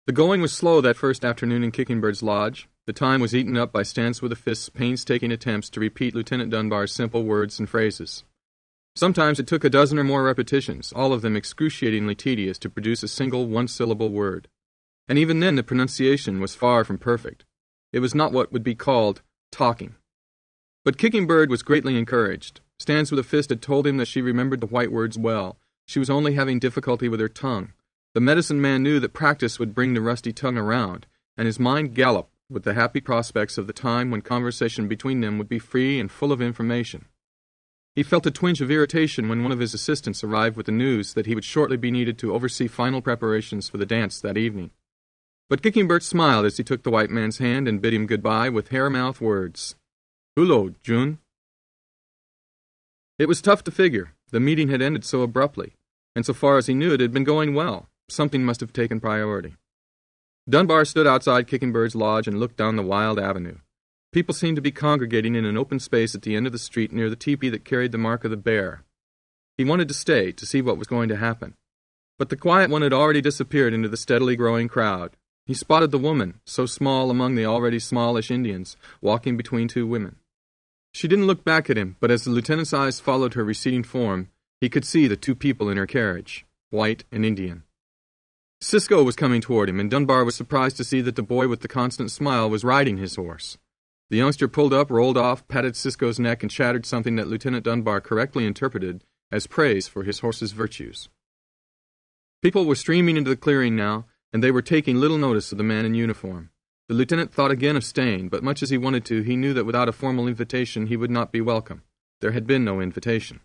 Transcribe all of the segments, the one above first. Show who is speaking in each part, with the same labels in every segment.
Speaker 1: The going was slow that first afternoon in Kickingbird's lodge. The time was eaten up by Stance-with-a-Fist's painstaking attempts to repeat Lieutenant Dunbar's simple words and phrases. Sometimes it took a dozen or more repetitions, all of them excruciatingly tedious, to produce a single one-syllable word. And even then the pronunciation was far from perfect. It was not what would be called talking. But Kickingbird was greatly encouraged. Stance-with-a-Fist had told him that she remembered the white words well. She was only having difficulty with her tongue. The medicine man knew that practice would bring the rusty tongue around, and his mind galloped with the happy prospects of the time when conversation between them would be free and full of information. He felt a twinge of irritation when one of his assistants arrived with the news that he would shortly be needed to oversee final preparations for the dance that evening. But Kickingbird smiled as he took the white man's hand and bid him goodbye with hair-mouth words. "Hullo, June." It was tough to figure. The meeting had ended so abruptly, and so far as he knew it had been going well. Something must have taken priority. Dunbar stood outside Kickingbird's lodge and looked down the wild avenue. People seemed to be congregating in an open space at the end of the street near the tepee that carried the mark of the bear. He wanted to stay to see what was going to happen. But the quiet one had already disappeared into the steadily growing crowd. He spotted the woman, so small among the already smallish Indians, walking between two women. She didn't look back at him, but as the lieutenant's eyes followed her receding form, he could see the two people in her carriage, white and Indian. Cisco was coming toward him, and Dunbar was surprised to see that the boy with the constant smile was riding his horse. The youngster pulled up, rolled off, patted Cisco's neck, and chattered something that Lieutenant Dunbar correctly interpreted as praise for his horse's virtues. People were streaming into the clearing now, and they were taking little notice of the man in uniform. The lieutenant thought again of staying, but much as he wanted to, he knew that without a formal invitation he would not be welcome. There had been no invitation.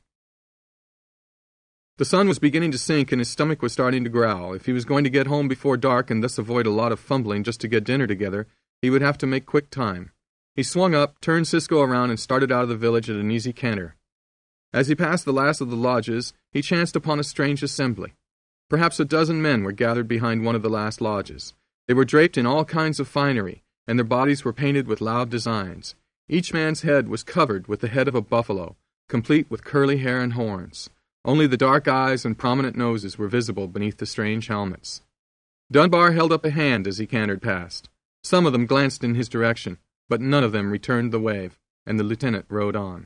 Speaker 1: The sun was beginning to sink, and his stomach was starting to growl. If he was going to get home before dark and thus avoid a lot of fumbling just to get dinner together, he would have to make quick time. He swung up, turned Cisco around, and started out of the village at an easy canter. As he passed the last of the lodges, he chanced upon a strange assembly. Perhaps a dozen men were gathered behind one of the last lodges. They were draped in all kinds of finery, and their bodies were painted with loud designs. Each man's head was covered with the head of a buffalo, complete with curly hair and horns. Only the dark eyes and prominent noses were visible beneath the strange helmets. Dunbar held up a hand as he cantered past. Some of them glanced in his direction, but none of them returned the wave, and the lieutenant rode on.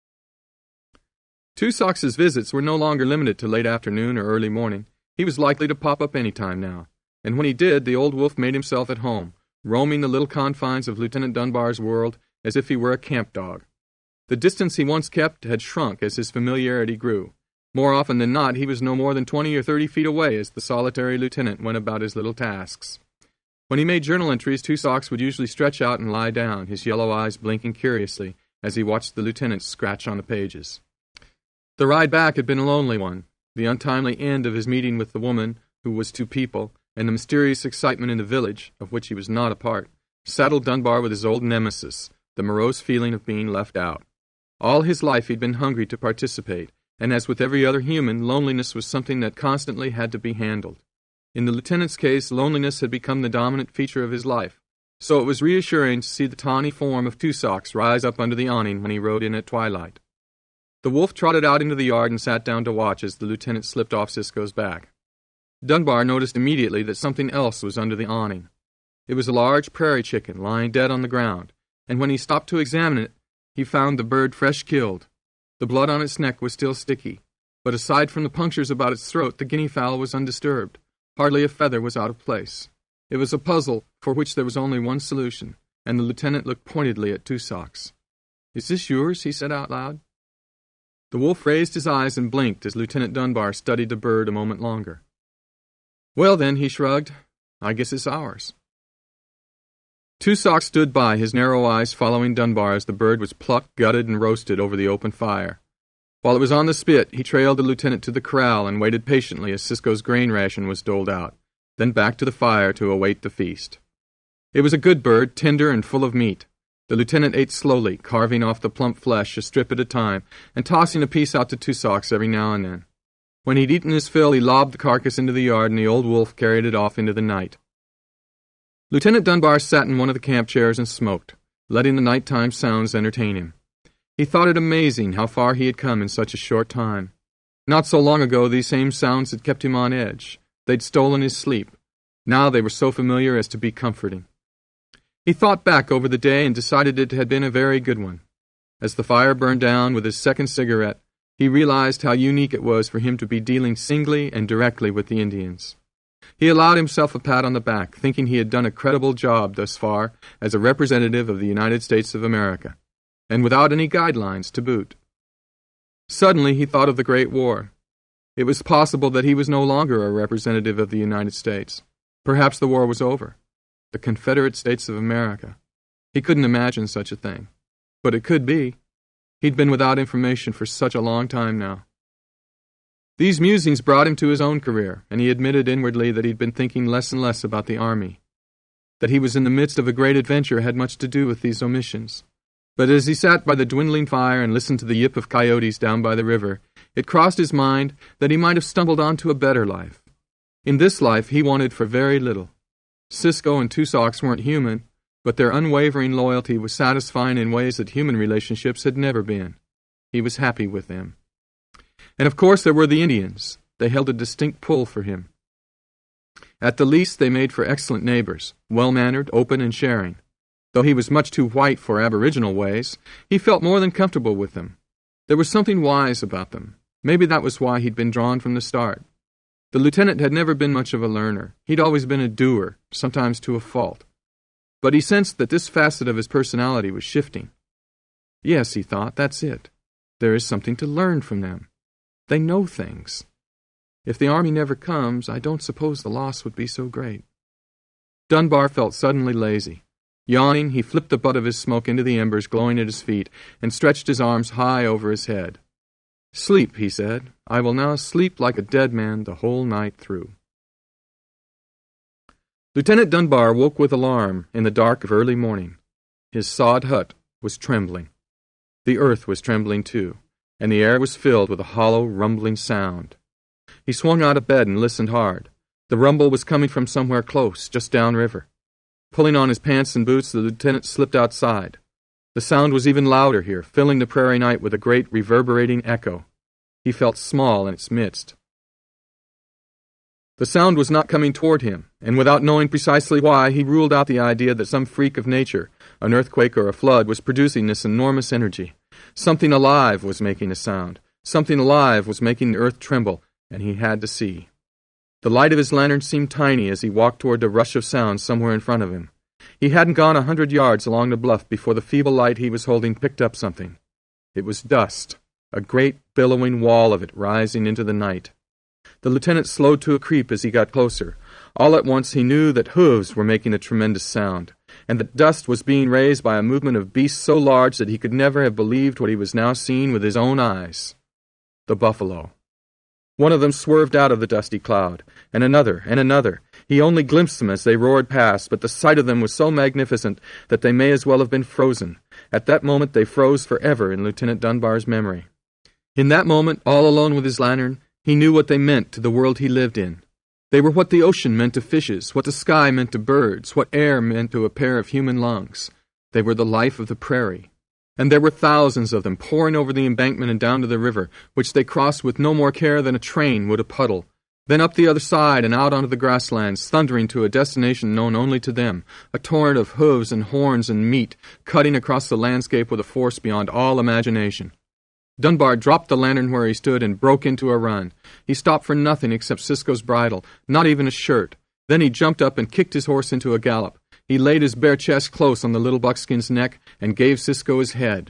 Speaker 1: Two Sox's visits were no longer limited to late afternoon or early morning. He was likely to pop up any time now, and when he did, the old wolf made himself at home, roaming the little confines of Lieutenant Dunbar's world as if he were a camp dog. The distance he once kept had shrunk as his familiarity grew. More often than not, he was no more than 20 or 30 feet away as the solitary lieutenant went about his little tasks. When he made journal entries, Two Socks would usually stretch out and lie down, his yellow eyes blinking curiously as he watched the lieutenant scratch on the pages. The ride back had been a lonely one. The untimely end of his meeting with the woman, who was two people, and the mysterious excitement in the village, of which he was not a part, saddled Dunbar with his old nemesis, the morose feeling of being left out. All his life he'd been hungry to participate, and as with every other human, loneliness was something that constantly had to be handled. In the lieutenant's case, loneliness had become the dominant feature of his life, so it was reassuring to see the tawny form of Two Socks rise up under the awning when he rode in at twilight. The wolf trotted out into the yard and sat down to watch as the lieutenant slipped off Cisco's back. Dunbar noticed immediately that something else was under the awning. It was a large prairie chicken lying dead on the ground, and when he stopped to examine it, he found the bird fresh killed. The blood on its neck was still sticky, but aside from the punctures about its throat, the guinea fowl was undisturbed. Hardly a feather was out of place. It was a puzzle for which there was only one solution, and the lieutenant looked pointedly at Two Socks. "Is this yours?" he said out loud. The wolf raised his eyes and blinked as Lieutenant Dunbar studied the bird a moment longer. "Well, then," he shrugged, "I guess it's ours." Two Socks stood by, his narrow eyes following Dunbar as the bird was plucked, gutted, and roasted over the open fire. While it was on the spit, he trailed the lieutenant to the corral and waited patiently as Cisco's grain ration was doled out, then back to the fire to await the feast. It was a good bird, tender and full of meat. The lieutenant ate slowly, carving off the plump flesh a strip at a time, and tossing a piece out to Two Socks every now and then. When he'd eaten his fill, he lobbed the carcass into the yard, and the old wolf carried it off into the night. Lieutenant Dunbar sat in one of the camp chairs and smoked, letting the nighttime sounds entertain him. He thought it amazing how far he had come in such a short time. Not so long ago, these same sounds had kept him on edge. They'd stolen his sleep. Now they were so familiar as to be comforting. He thought back over the day and decided it had been a very good one. As the fire burned down with his second cigarette, he realized how unique it was for him to be dealing singly and directly with the Indians. He allowed himself a pat on the back, thinking he had done a credible job thus far as a representative of the United States of America, and without any guidelines to boot. Suddenly he thought of the Great War. It was possible that he was no longer a representative of the United States. Perhaps the war was over. The Confederate States of America. He couldn't imagine such a thing. But it could be. He'd been without information for such a long time now. These musings brought him to his own career, and he admitted inwardly that he'd been thinking less and less about the Army. That he was in the midst of a great adventure had much to do with these omissions. But as he sat by the dwindling fire and listened to the yip of coyotes down by the river, it crossed his mind that he might have stumbled onto a better life. In this life he wanted for very little. Cisco and Two Socks weren't human, but their unwavering loyalty was satisfying in ways that human relationships had never been. He was happy with them. And of course there were the Indians. They held a distinct pull for him. At the least they made for excellent neighbors, well-mannered, open, and sharing. Though he was much too white for Aboriginal ways, he felt more than comfortable with them. There was something wise about them. Maybe that was why he'd been drawn from the start. The lieutenant had never been much of a learner. He'd always been a doer, sometimes to a fault. But he sensed that this facet of his personality was shifting. Yes, he thought, that's it. There is something to learn from them. They know things. If the Army never comes, I don't suppose the loss would be so great. Dunbar felt suddenly lazy. Yawning, he flipped the butt of his smoke into the embers glowing at his feet and stretched his arms high over his head. Sleep, he said. I will now sleep like a dead man the whole night through. Lieutenant Dunbar woke with alarm in the dark of early morning. His sod hut was trembling. The earth was trembling too, and the air was filled with a hollow, rumbling sound. He swung out of bed and listened hard. The rumble was coming from somewhere close, just downriver. Pulling on his pants and boots, the lieutenant slipped outside. The sound was even louder here, filling the prairie night with a great reverberating echo. He felt small in its midst. The sound was not coming toward him, and without knowing precisely why, he ruled out the idea that some freak of nature, an earthquake or a flood, was producing this enormous energy. Something alive was making a sound. Something alive was making the earth tremble, and he had to see. The light of his lantern seemed tiny as he walked toward the rush of sound somewhere in front of him. He hadn't gone 100 yards along the bluff before the feeble light he was holding picked up something. It was dust, a great billowing wall of it rising into the night. The lieutenant slowed to a creep as he got closer. All at once he knew that hooves were making a tremendous sound, and that dust was being raised by a movement of beasts so large that he could never have believed what he was now seeing with his own eyes. The buffalo. One of them swerved out of the dusty cloud, and another, and another. He only glimpsed them as they roared past, but the sight of them was so magnificent that they may as well have been frozen. At that moment they froze forever in Lieutenant Dunbar's memory. In that moment, all alone with his lantern, he knew what they meant to the world he lived in. They were what the ocean meant to fishes, what the sky meant to birds, what air meant to a pair of human lungs. They were the life of the prairie. And there were thousands of them pouring over the embankment and down to the river, which they crossed with no more care than a train would a puddle. Then up the other side and out onto the grasslands, thundering to a destination known only to them, a torrent of hooves and horns and meat, cutting across the landscape with a force beyond all imagination. Dunbar dropped the lantern where he stood and broke into a run. He stopped for nothing except Cisco's bridle, not even a shirt. Then he jumped up and kicked his horse into a gallop. He laid his bare chest close on the little buckskin's neck and gave Cisco his head.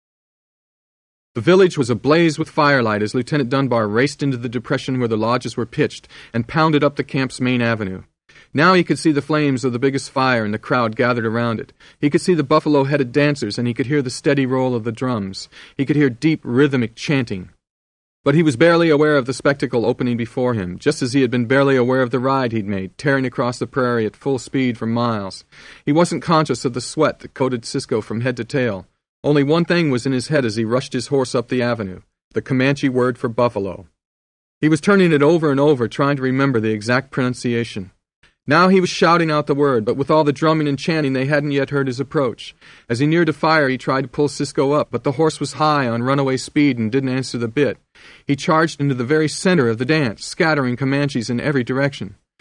Speaker 1: The village was ablaze with firelight as Lieutenant Dunbar raced into the depression where the lodges were pitched and pounded up the camp's main avenue. Now he could see the flames of the biggest fire and the crowd gathered around it. He could see the buffalo-headed dancers, and he could hear the steady roll of the drums. He could hear deep, rhythmic chanting. But he was barely aware of the spectacle opening before him, just as he had been barely aware of the ride he'd made, tearing across the prairie at full speed for miles. He wasn't conscious of the sweat that coated Cisco from head to tail. Only one thing was in his head as he rushed his horse up the avenue, the Comanche word for buffalo. He was turning it over and over, trying to remember the exact pronunciation. Now he was shouting out the word, but with all the drumming and chanting they hadn't yet heard his approach. As he neared the fire he tried to pull Cisco up, but the horse was high on runaway speed and didn't answer the bit. He charged into the very center of the dance, scattering Comanches in every direction.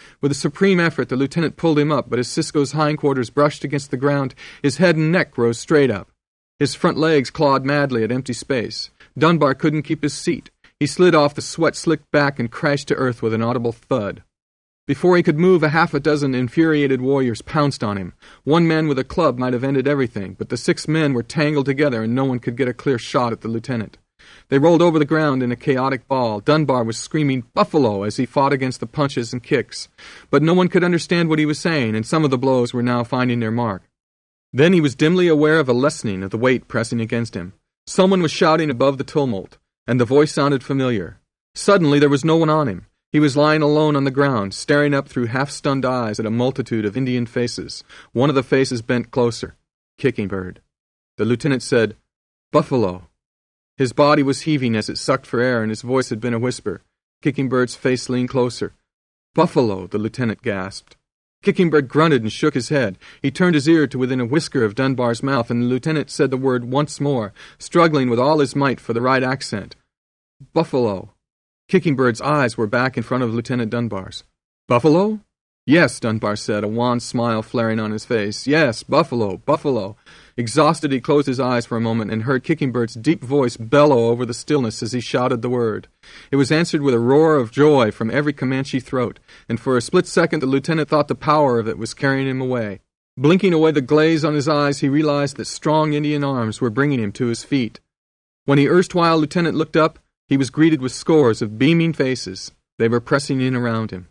Speaker 1: With a supreme effort, the lieutenant pulled him up, but as Cisco's hindquarters brushed against the ground, his head and neck rose straight up. His front legs clawed madly at empty space. Dunbar couldn't keep his seat. He slid off the sweat-slicked back and crashed to earth with an audible thud. Before he could move, a half a dozen infuriated warriors pounced on him. One man with a club might have ended everything, but the 6 men were tangled together and no one could get a clear shot at the lieutenant. They rolled over the ground in a chaotic ball. Dunbar was screaming "Buffalo" as he fought against the punches and kicks. But no one could understand what he was saying, and some of the blows were now finding their mark. Then he was dimly aware of a lessening of the weight pressing against him. Someone was shouting above the tumult, and the voice sounded familiar. Suddenly there was no one on him. He was lying alone on the ground, staring up through half-stunned eyes at a multitude of Indian faces. One of the faces bent closer. Kicking Bird. The lieutenant said, "Buffalo." His body was heaving as it sucked for air, and his voice had been a whisper. Kicking Bird's face leaned closer. "Buffalo," the lieutenant gasped. Kicking Bird grunted and shook his head. He turned his ear to within a whisker of Dunbar's mouth, and the lieutenant said the word once more, struggling with all his might for the right accent. "Buffalo." Kicking Bird's eyes were back in front of Lieutenant Dunbar's. "Buffalo?" "Yes," Dunbar said, a wan smile flaring on his face. "Yes, Buffalo, Buffalo." Exhausted, he closed his eyes for a moment and heard Kicking Bird's deep voice bellow over the stillness as he shouted the word. It was answered with a roar of joy from every Comanche throat, and for a split second the lieutenant thought the power of it was carrying him away. Blinking away the glaze on his eyes, he realized that strong Indian arms were bringing him to his feet. When the erstwhile lieutenant looked up, he was greeted with scores of beaming faces. They were pressing in around him.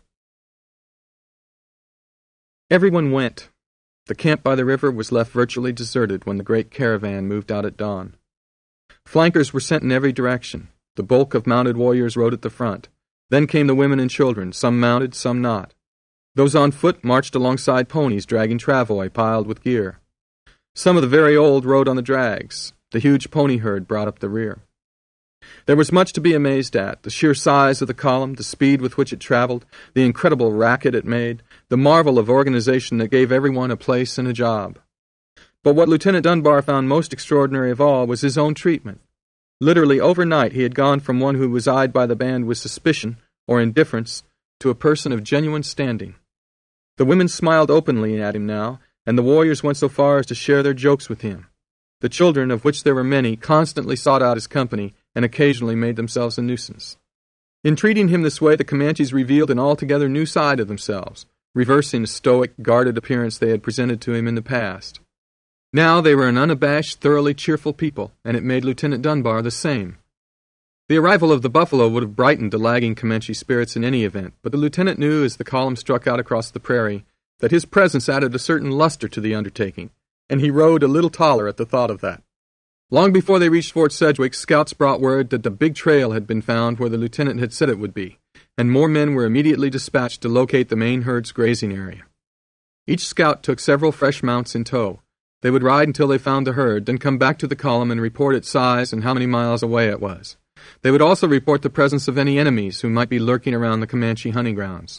Speaker 1: Everyone went. The camp by the river was left virtually deserted when the great caravan moved out at dawn. Flankers were sent in every direction. The bulk of mounted warriors rode at the front. Then came the women and children, some mounted, some not. Those on foot marched alongside ponies dragging travois piled with gear. Some of the very old rode on the drags. The huge pony herd brought up the rear. There was much to be amazed at, the sheer size of the column, the speed with which it traveled, the incredible racket it made, the marvel of organization that gave everyone a place and a job. But what Lieutenant Dunbar found most extraordinary of all was his own treatment. Literally overnight he had gone from one who was eyed by the band with suspicion or indifference to a person of genuine standing. The women smiled openly at him now, and the warriors went so far as to share their jokes with him. The children, of which there were many, constantly sought out his company and occasionally made themselves a nuisance. In treating him this way, the Comanches revealed an altogether new side of themselves, reversing the stoic, guarded appearance they had presented to him in the past. Now they were an unabashed, thoroughly cheerful people, and it made Lieutenant Dunbar the same. The arrival of the buffalo would have brightened the lagging Comanche spirits in any event, but the lieutenant knew as the column struck out across the prairie that his presence added a certain luster to the undertaking, and he rode a little taller at the thought of that. Long before they reached Fort Sedgwick, scouts brought word that the big trail had been found where the lieutenant had said it would be, and more men were immediately dispatched to locate the main herd's grazing area. Each scout took several fresh mounts in tow. They would ride until they found the herd, then come back to the column and report its size and how many miles away it was. They would also report the presence of any enemies who might be lurking around the Comanche hunting grounds.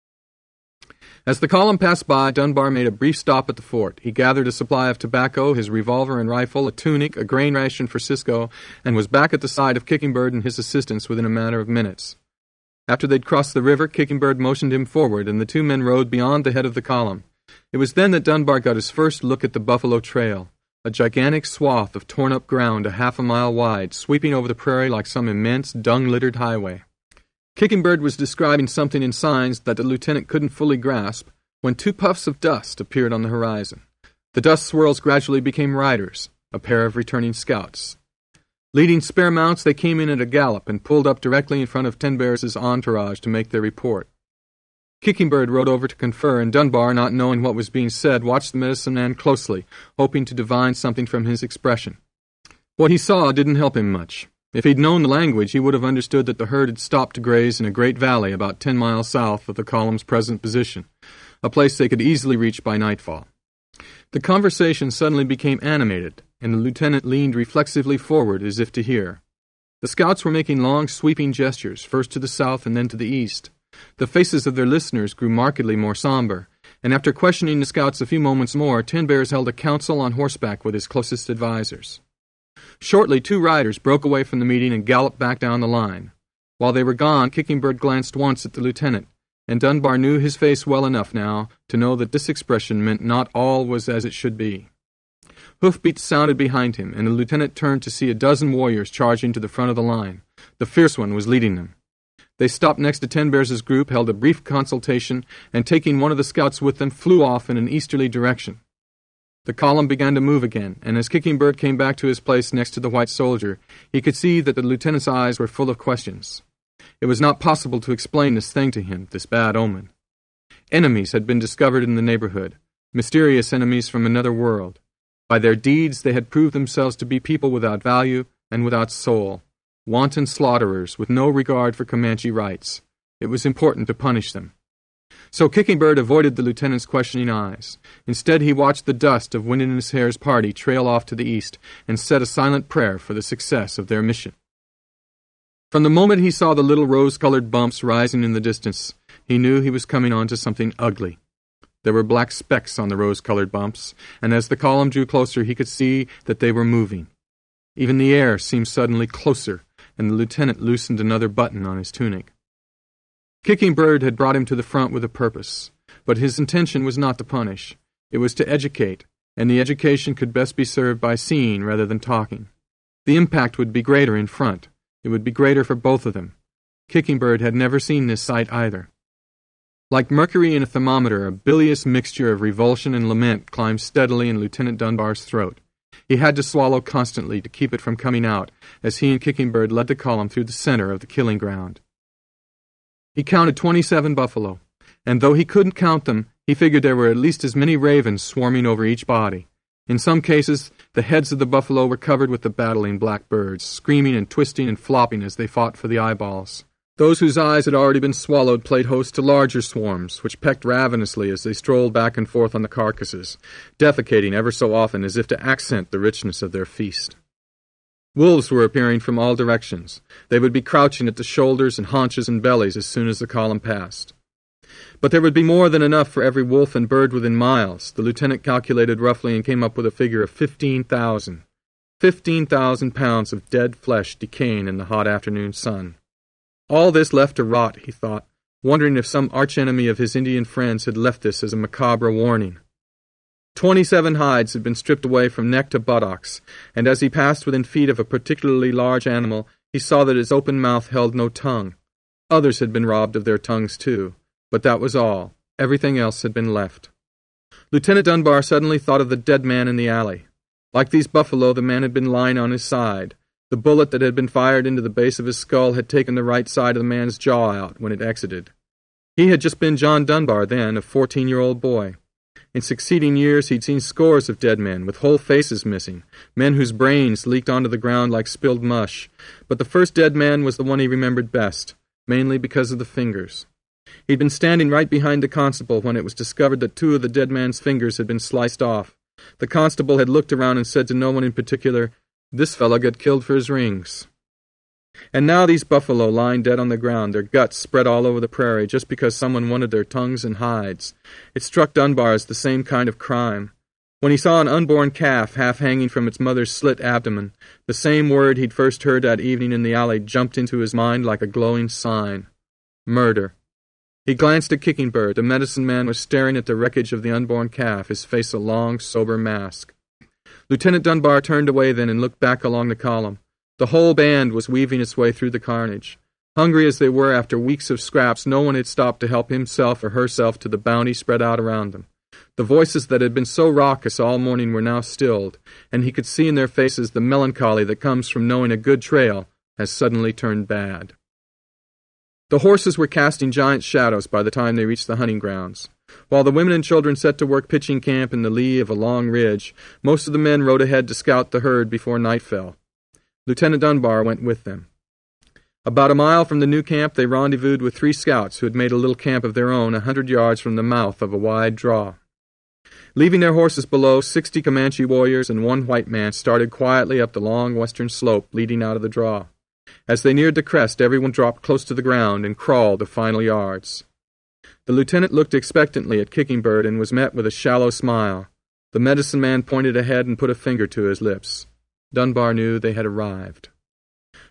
Speaker 1: As the column passed by, Dunbar made a brief stop at the fort. He gathered a supply of tobacco, his revolver and rifle, a tunic, a grain ration for Cisco, and was back at the side of Kicking Bird and his assistants within a matter of minutes. After they'd crossed the river, Kicking Bird motioned him forward, and the 2 men rode beyond the head of the column. It was then that Dunbar got his first look at the Buffalo Trail, a gigantic swath of torn-up ground a half a mile wide, sweeping over the prairie like some immense, dung-littered highway. Kicking Bird was describing something in signs that the lieutenant couldn't fully grasp when 2 puffs of dust appeared on the horizon. The dust swirls gradually became riders, a pair of returning scouts. Leading spare mounts, they came in at a gallop and pulled up directly in front of Ten Bears' entourage to make their report. Kicking Bird rode over to confer, and Dunbar, not knowing what was being said, watched the medicine man closely, hoping to divine something from his expression. What he saw didn't help him much. If he'd known the language, he would have understood that the herd had stopped to graze in a great valley about 10 miles south of the column's present position, a place they could easily reach by nightfall. The conversation suddenly became animated, and the lieutenant leaned reflexively forward as if to hear. The scouts were making long, sweeping gestures, first to the south and then to the east. The faces of their listeners grew markedly more somber, and after questioning the scouts a few moments more, Ten Bears held a council on horseback with his closest advisers. Shortly, 2 riders broke away from the meeting and galloped back down the line. While they were gone, Kicking Bird glanced once at the lieutenant, and Dunbar knew his face well enough now to know that this expression meant not all was as it should be. Hoofbeats sounded behind him, and the lieutenant turned to see a dozen warriors charging to the front of the line. The fierce one was leading them. They stopped next to Ten Bears' group, held a brief consultation, and taking one of the scouts with them, flew off in an easterly direction. The column began to move again, and as Kicking Bird came back to his place next to the white soldier, he could see that the lieutenant's eyes were full of questions. It was not possible to explain this thing to him, this bad omen. Enemies had been discovered in the neighborhood, mysterious enemies from another world. By their deeds they had proved themselves to be people without value and without soul, wanton slaughterers with no regard for Comanche rights. It was important to punish them. So Kicking Bird avoided the lieutenant's questioning eyes. Instead, he watched the dust of Windiness Hare's party trail off to the east and said a silent prayer for the success of their mission. From the moment he saw the little rose-colored bumps rising in the distance, he knew he was coming on to something ugly. There were black specks on the rose-colored bumps, and as the column drew closer, he could see that they were moving. Even the air seemed suddenly closer, and the lieutenant loosened another button on his tunic. Kicking Bird had brought him to the front with a purpose, but his intention was not to punish. It was to educate, and the education could best be served by seeing rather than talking. The impact would be greater in front. It would be greater for both of them. Kicking Bird had never seen this sight either. Like mercury in a thermometer, a bilious mixture of revulsion and lament climbed steadily in Lieutenant Dunbar's throat. He had to swallow constantly to keep it from coming out as he and Kicking Bird led the column through the center of the killing ground. He counted 27 buffalo, and though he couldn't count them, he figured there were at least as many ravens swarming over each body. In some cases, the heads of the buffalo were covered with the battling black birds, screaming and twisting and flopping as they fought for the eyeballs. Those whose eyes had already been swallowed played host to larger swarms, which pecked ravenously as they strolled back and forth on the carcasses, defecating ever so often as if to accent the richness of their feast. Wolves were appearing from all directions. They would be crouching at the shoulders and haunches and bellies as soon as the column passed. But there would be more than enough for every wolf and bird within miles. The lieutenant calculated roughly and came up with a figure of 15,000. 15,000 pounds of dead flesh decaying in the hot afternoon sun. All this left to rot, he thought, wondering if some archenemy of his Indian friends had left this as a macabre warning. 27 hides had been stripped away from neck to buttocks, and as he passed within feet of a particularly large animal, he saw that its open mouth held no tongue. Others had been robbed of their tongues too, but that was all. Everything else had been left. Lieutenant Dunbar suddenly thought of the dead man in the alley. Like these buffalo, the man had been lying on his side. The bullet that had been fired into the base of his skull had taken the right side of the man's jaw out when it exited. He had just been John Dunbar then, a 14-year-old boy. In succeeding years he'd seen scores of dead men with whole faces missing, men whose brains leaked onto the ground like spilled mush, but the first dead man was the one he remembered best, mainly because of the fingers. He'd been standing right behind the constable when it was discovered that 2 of the dead man's fingers had been sliced off. The constable had looked around and said to no one in particular, "This fellow got killed for his rings." And now these buffalo lying dead on the ground, their guts spread all over the prairie just because someone wanted their tongues and hides. It struck Dunbar as the same kind of crime. When he saw an unborn calf half hanging from its mother's slit abdomen, the same word he'd first heard that evening in the alley jumped into his mind like a glowing sign. Murder. He glanced at Kicking Bird. The medicine man was staring at the wreckage of the unborn calf, his face a long, sober mask. Lieutenant Dunbar turned away then and looked back along the column. The whole band was weaving its way through the carnage. Hungry as they were after weeks of scraps, no one had stopped to help himself or herself to the bounty spread out around them. The voices that had been so raucous all morning were now stilled, and he could see in their faces the melancholy that comes from knowing a good trail has suddenly turned bad. The horses were casting giant shadows by the time they reached the hunting grounds. While the women and children set to work pitching camp in the lee of a long ridge, most of the men rode ahead to scout the herd before night fell. Lieutenant Dunbar went with them. About a mile from the new camp, they rendezvoused with 3 scouts who had made a little camp of their own 100 yards from the mouth of a wide draw. Leaving their horses below, 60 Comanche warriors and 1 white man started quietly up the long western slope leading out of the draw. As they neared the crest, everyone dropped close to the ground and crawled the final yards. The lieutenant looked expectantly at Kicking Bird and was met with a shallow smile. The medicine man pointed ahead and put a finger to his lips. Dunbar knew they had arrived.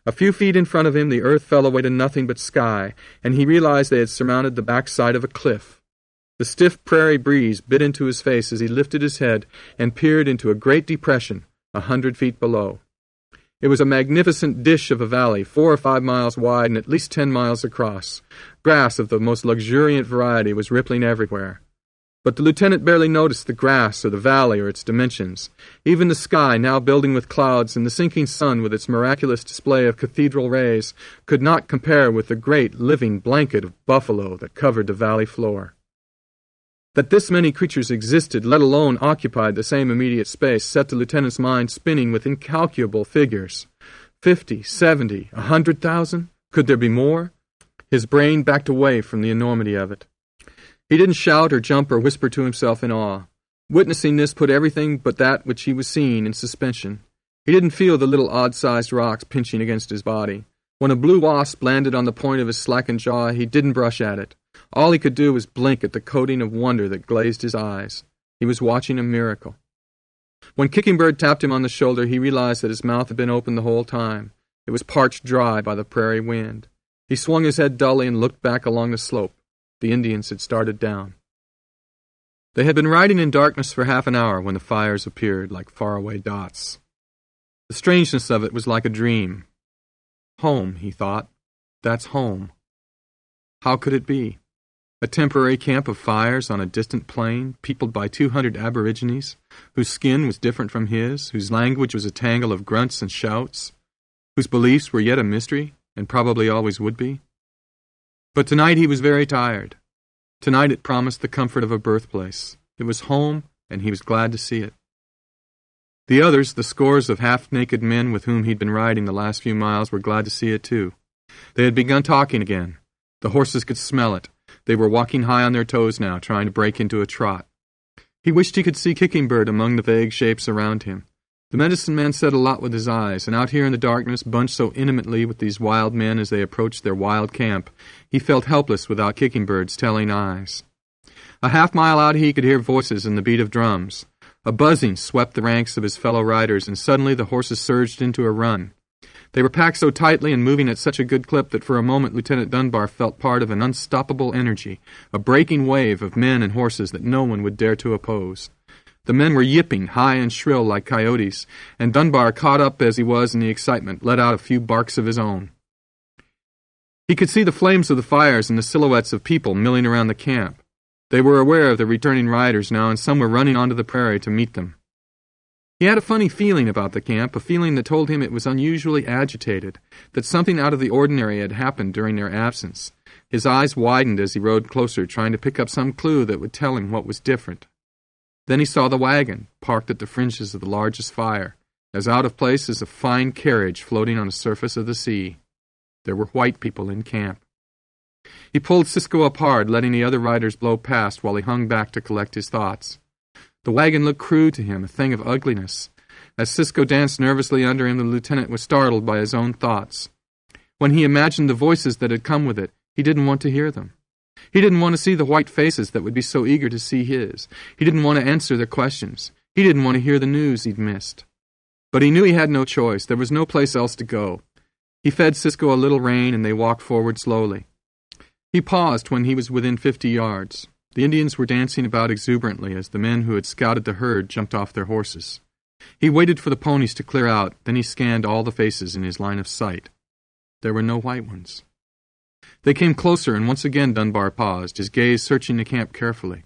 Speaker 1: A few feet in front of him, the earth fell away to nothing but sky, and he realized they had surmounted the backside of a cliff. The stiff prairie breeze bit into his face as he lifted his head and peered into a great depression 100 feet below. It was a magnificent dish of a valley, 4 or 5 miles wide and at least 10 miles across. Grass of the most luxuriant variety was rippling everywhere. But the lieutenant barely noticed the grass or the valley or its dimensions. Even the sky, now building with clouds, and the sinking sun with its miraculous display of cathedral rays, could not compare with the great living blanket of buffalo that covered the valley floor. That this many creatures existed, let alone occupied the same immediate space, set the lieutenant's mind spinning with incalculable figures. 50, 70, 100,000? Could there be more? His brain backed away from the enormity of it. He didn't shout or jump or whisper to himself in awe. Witnessing this put everything but that which he was seeing in suspension. He didn't feel the little odd-sized rocks pinching against his body. When a blue wasp landed on the point of his slackened jaw, he didn't brush at it. All he could do was blink at the coating of wonder that glazed his eyes. He was watching a miracle. When Kicking Bird tapped him on the shoulder, he realized that his mouth had been open the whole time. It was parched dry by the prairie wind. He swung his head dully and looked back along the slope. The Indians had started down. They had been riding in darkness for half an hour when the fires appeared like faraway dots. The strangeness of it was like a dream. Home, he thought. That's home. How could it be? A temporary camp of fires on a distant plain, peopled by 200 aborigines, whose skin was different from his, whose language was a tangle of grunts and shouts, whose beliefs were yet a mystery, and probably always would be. But tonight he was very tired. Tonight it promised the comfort of a birthplace. It was home, and he was glad to see it. The others, the scores of half-naked men with whom he'd been riding the last few miles, were glad to see it too. They had begun talking again. The horses could smell it. They were walking high on their toes now, trying to break into a trot. He wished he could see Kicking Bird among the vague shapes around him. The medicine man said a lot with his eyes, and out here in the darkness, bunched so intimately with these wild men as they approached their wild camp, he felt helpless without Kicking Bird's telling eyes. A half-mile out he could hear voices and the beat of drums. A buzzing swept the ranks of his fellow riders, and suddenly the horses surged into a run. They were packed so tightly and moving at such a good clip that for a moment Lieutenant Dunbar felt part of an unstoppable energy, a breaking wave of men and horses that no one would dare to oppose. The men were yipping high and shrill like coyotes, and Dunbar, caught up as he was in the excitement, let out a few barks of his own. He could see the flames of the fires and the silhouettes of people milling around the camp. They were aware of the returning riders now, and some were running onto the prairie to meet them. He had a funny feeling about the camp, a feeling that told him it was unusually agitated, that something out of the ordinary had happened during their absence. His eyes widened as he rode closer, trying to pick up some clue that would tell him what was different. Then he saw the wagon, parked at the fringes of the largest fire, as out of place as a fine carriage floating on the surface of the sea. There were white people in camp. He pulled Cisco up hard, letting the other riders blow past while he hung back to collect his thoughts. The wagon looked crude to him, a thing of ugliness. As Cisco danced nervously under him, the lieutenant was startled by his own thoughts. When he imagined the voices that had come with it, he didn't want to hear them. He didn't want to see the white faces that would be so eager to see his. He didn't want to answer their questions. He didn't want to hear the news he'd missed. But he knew he had no choice. There was no place else to go. He fed Cisco a little rein, and they walked forward slowly. He paused when he was within 50 yards. The Indians were dancing about exuberantly as the men who had scouted the herd jumped off their horses. He waited for the ponies to clear out, then he scanned all the faces in his line of sight. There were no white ones. They came closer, and once again Dunbar paused, his gaze searching the camp carefully.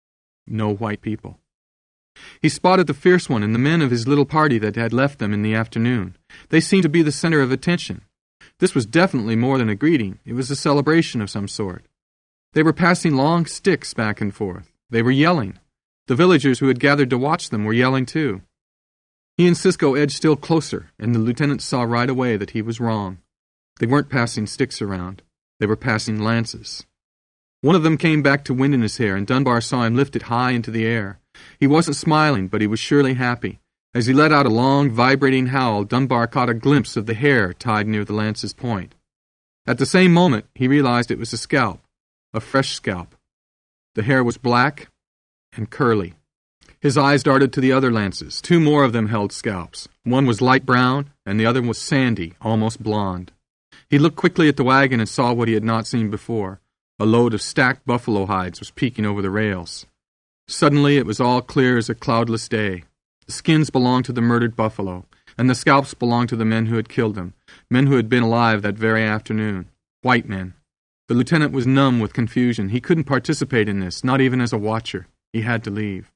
Speaker 1: No white people. He spotted the fierce one and the men of his little party that had left them in the afternoon. They seemed to be the center of attention. This was definitely more than a greeting. It was a celebration of some sort. They were passing long sticks back and forth. They were yelling. The villagers who had gathered to watch them were yelling too. He and Cisco edged still closer, and the lieutenant saw right away that he was wrong. They weren't passing sticks around. They were passing lances. One of them came back to wind in his hair, and Dunbar saw him lift it high into the air. He wasn't smiling, but he was surely happy. As he let out a long, vibrating howl, Dunbar caught a glimpse of the hair tied near the lance's point. At the same moment, he realized it was a scalp, a fresh scalp. The hair was black and curly. His eyes darted to the other lances. Two more of them held scalps. One was light brown, and the other was sandy, almost blonde. He looked quickly at the wagon and saw what he had not seen before. A load of stacked buffalo hides was peeking over the rails. Suddenly it was all clear as a cloudless day. The skins belonged to the murdered buffalo, and the scalps belonged to the men who had killed them, men who had been alive that very afternoon. White men. The lieutenant was numb with confusion. He couldn't participate in this, not even as a watcher. He had to leave.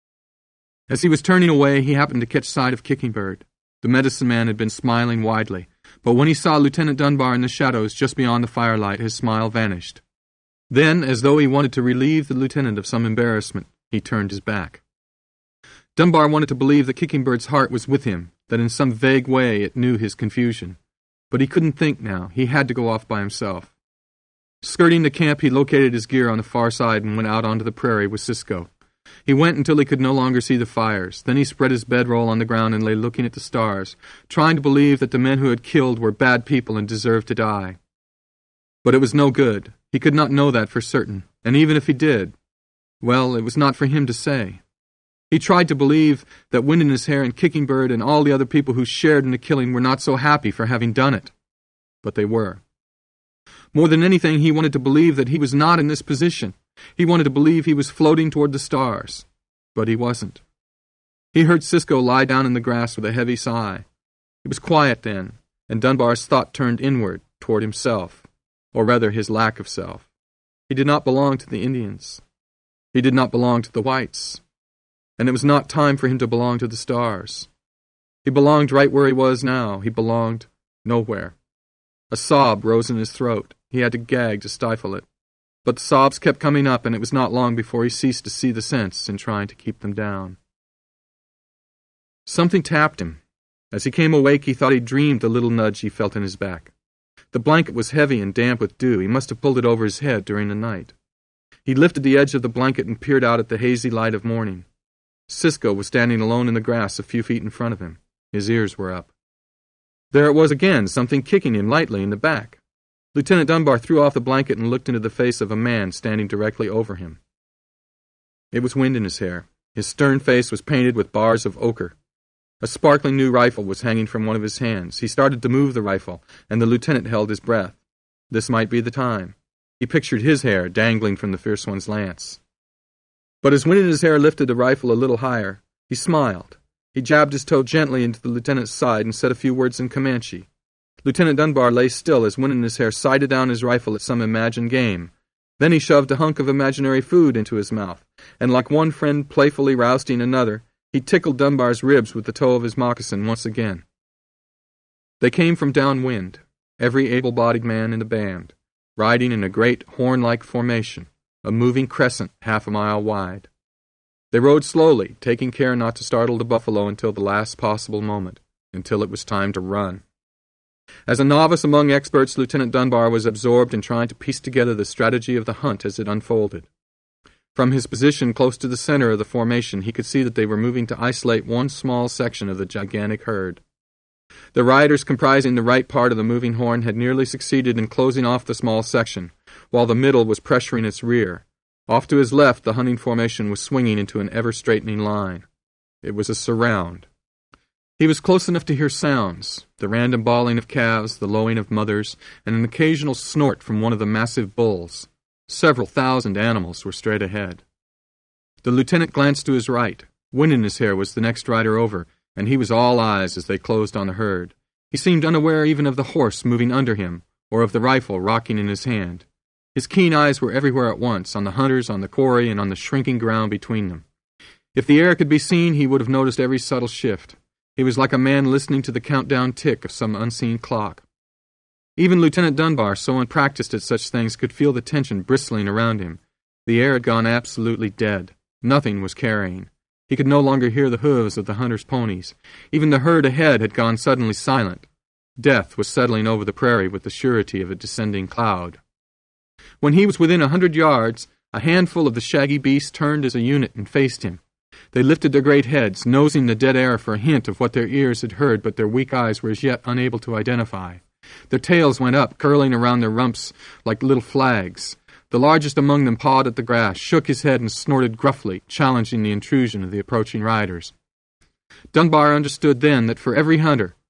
Speaker 1: As he was turning away, he happened to catch sight of Kicking Bird. The medicine man had been smiling widely, but when he saw Lieutenant Dunbar in the shadows just beyond the firelight, his smile vanished. Then, as though he wanted to relieve the lieutenant of some embarrassment, he turned his back. Dunbar wanted to believe that Kicking Bird's heart was with him, that in some vague way it knew his confusion. But he couldn't think now. He had to go off by himself. Skirting the camp, he located his gear on the far side and went out onto the prairie with Cisco. He went until he could no longer see the fires. Then he spread his bedroll on the ground and lay looking at the stars, trying to believe that the men who had killed were bad people and deserved to die. But it was no good. He could not know that for certain, and even if he did, well, it was not for him to say. He tried to believe that Wind in His Hair and Kicking Bird and all the other people who shared in the killing were not so happy for having done it. But they were. More than anything, he wanted to believe that he was not in this position. He wanted to believe he was floating toward the stars. But he wasn't. He heard Cisco lie down in the grass with a heavy sigh. It was quiet then, and Dunbar's thought turned inward, toward himself, or rather his lack of self. He did not belong to the Indians. He did not belong to the whites. And it was not time for him to belong to the stars. He belonged right where he was now. He belonged nowhere. A sob rose in his throat. He had to gag to stifle it. But the sobs kept coming up, and it was not long before he ceased to see the sense in trying to keep them down. Something tapped him. As he came awake, he thought he dreamed the little nudge he felt in his back. The blanket was heavy and damp with dew. He must have pulled it over his head during the night. He lifted the edge of the blanket and peered out at the hazy light of morning. Cisco was standing alone in the grass a few feet in front of him. His ears were up. There it was again, something kicking him lightly in the back. Lieutenant Dunbar threw off the blanket and looked into the face of a man standing directly over him. It was Wind in His Hair. His stern face was painted with bars of ochre. A sparkling new rifle was hanging from one of his hands. He started to move the rifle, and the lieutenant held his breath. This might be the time. He pictured his hair dangling from the fierce one's lance. But as Wind in His Hair lifted the rifle a little higher, he smiled. He jabbed his toe gently into the lieutenant's side and said a few words in Comanche. Lieutenant Dunbar lay still as Wind in His Hair sighted down his rifle at some imagined game. Then he shoved a hunk of imaginary food into his mouth, and like one friend playfully rousting another, he tickled Dunbar's ribs with the toe of his moccasin once again. They came from downwind, every able-bodied man in the band, riding in a great horn-like formation, a moving crescent half a mile wide. They rode slowly, taking care not to startle the buffalo until the last possible moment, until it was time to run. As a novice among experts, Lieutenant Dunbar was absorbed in trying to piece together the strategy of the hunt as it unfolded. From his position close to the center of the formation, he could see that they were moving to isolate one small section of the gigantic herd. The riders comprising the right part of the moving horn had nearly succeeded in closing off the small section, while the middle was pressuring its rear. Off to his left, the hunting formation was swinging into an ever-straightening line. It was a surround. He was close enough to hear sounds, the random bawling of calves, the lowing of mothers, and an occasional snort from one of the massive bulls. Several thousand animals were straight ahead. The lieutenant glanced to his right. Wind in His Hair was the next rider over, and he was all eyes as they closed on the herd. He seemed unaware even of the horse moving under him, or of the rifle rocking in his hand. His keen eyes were everywhere at once, on the hunters, on the quarry, and on the shrinking ground between them. If the air could be seen, he would have noticed every subtle shift. He was like a man listening to the countdown tick of some unseen clock. Even Lieutenant Dunbar, so unpracticed at such things, could feel the tension bristling around him. The air had gone absolutely dead. Nothing was carrying. He could no longer hear the hooves of the hunters' ponies. Even the herd ahead had gone suddenly silent. Death was settling over the prairie with the surety of a descending cloud. When he was within 100 yards, a handful of the shaggy beasts turned as a unit and faced him. They lifted their great heads, nosing the dead air for a hint of what their ears had heard, but their weak eyes were as yet unable to identify. Their tails went up, curling around their rumps like little flags. The largest among them pawed at the grass, shook his head, and snorted gruffly, challenging the intrusion of the approaching riders. Dunbar understood then that for every hunter,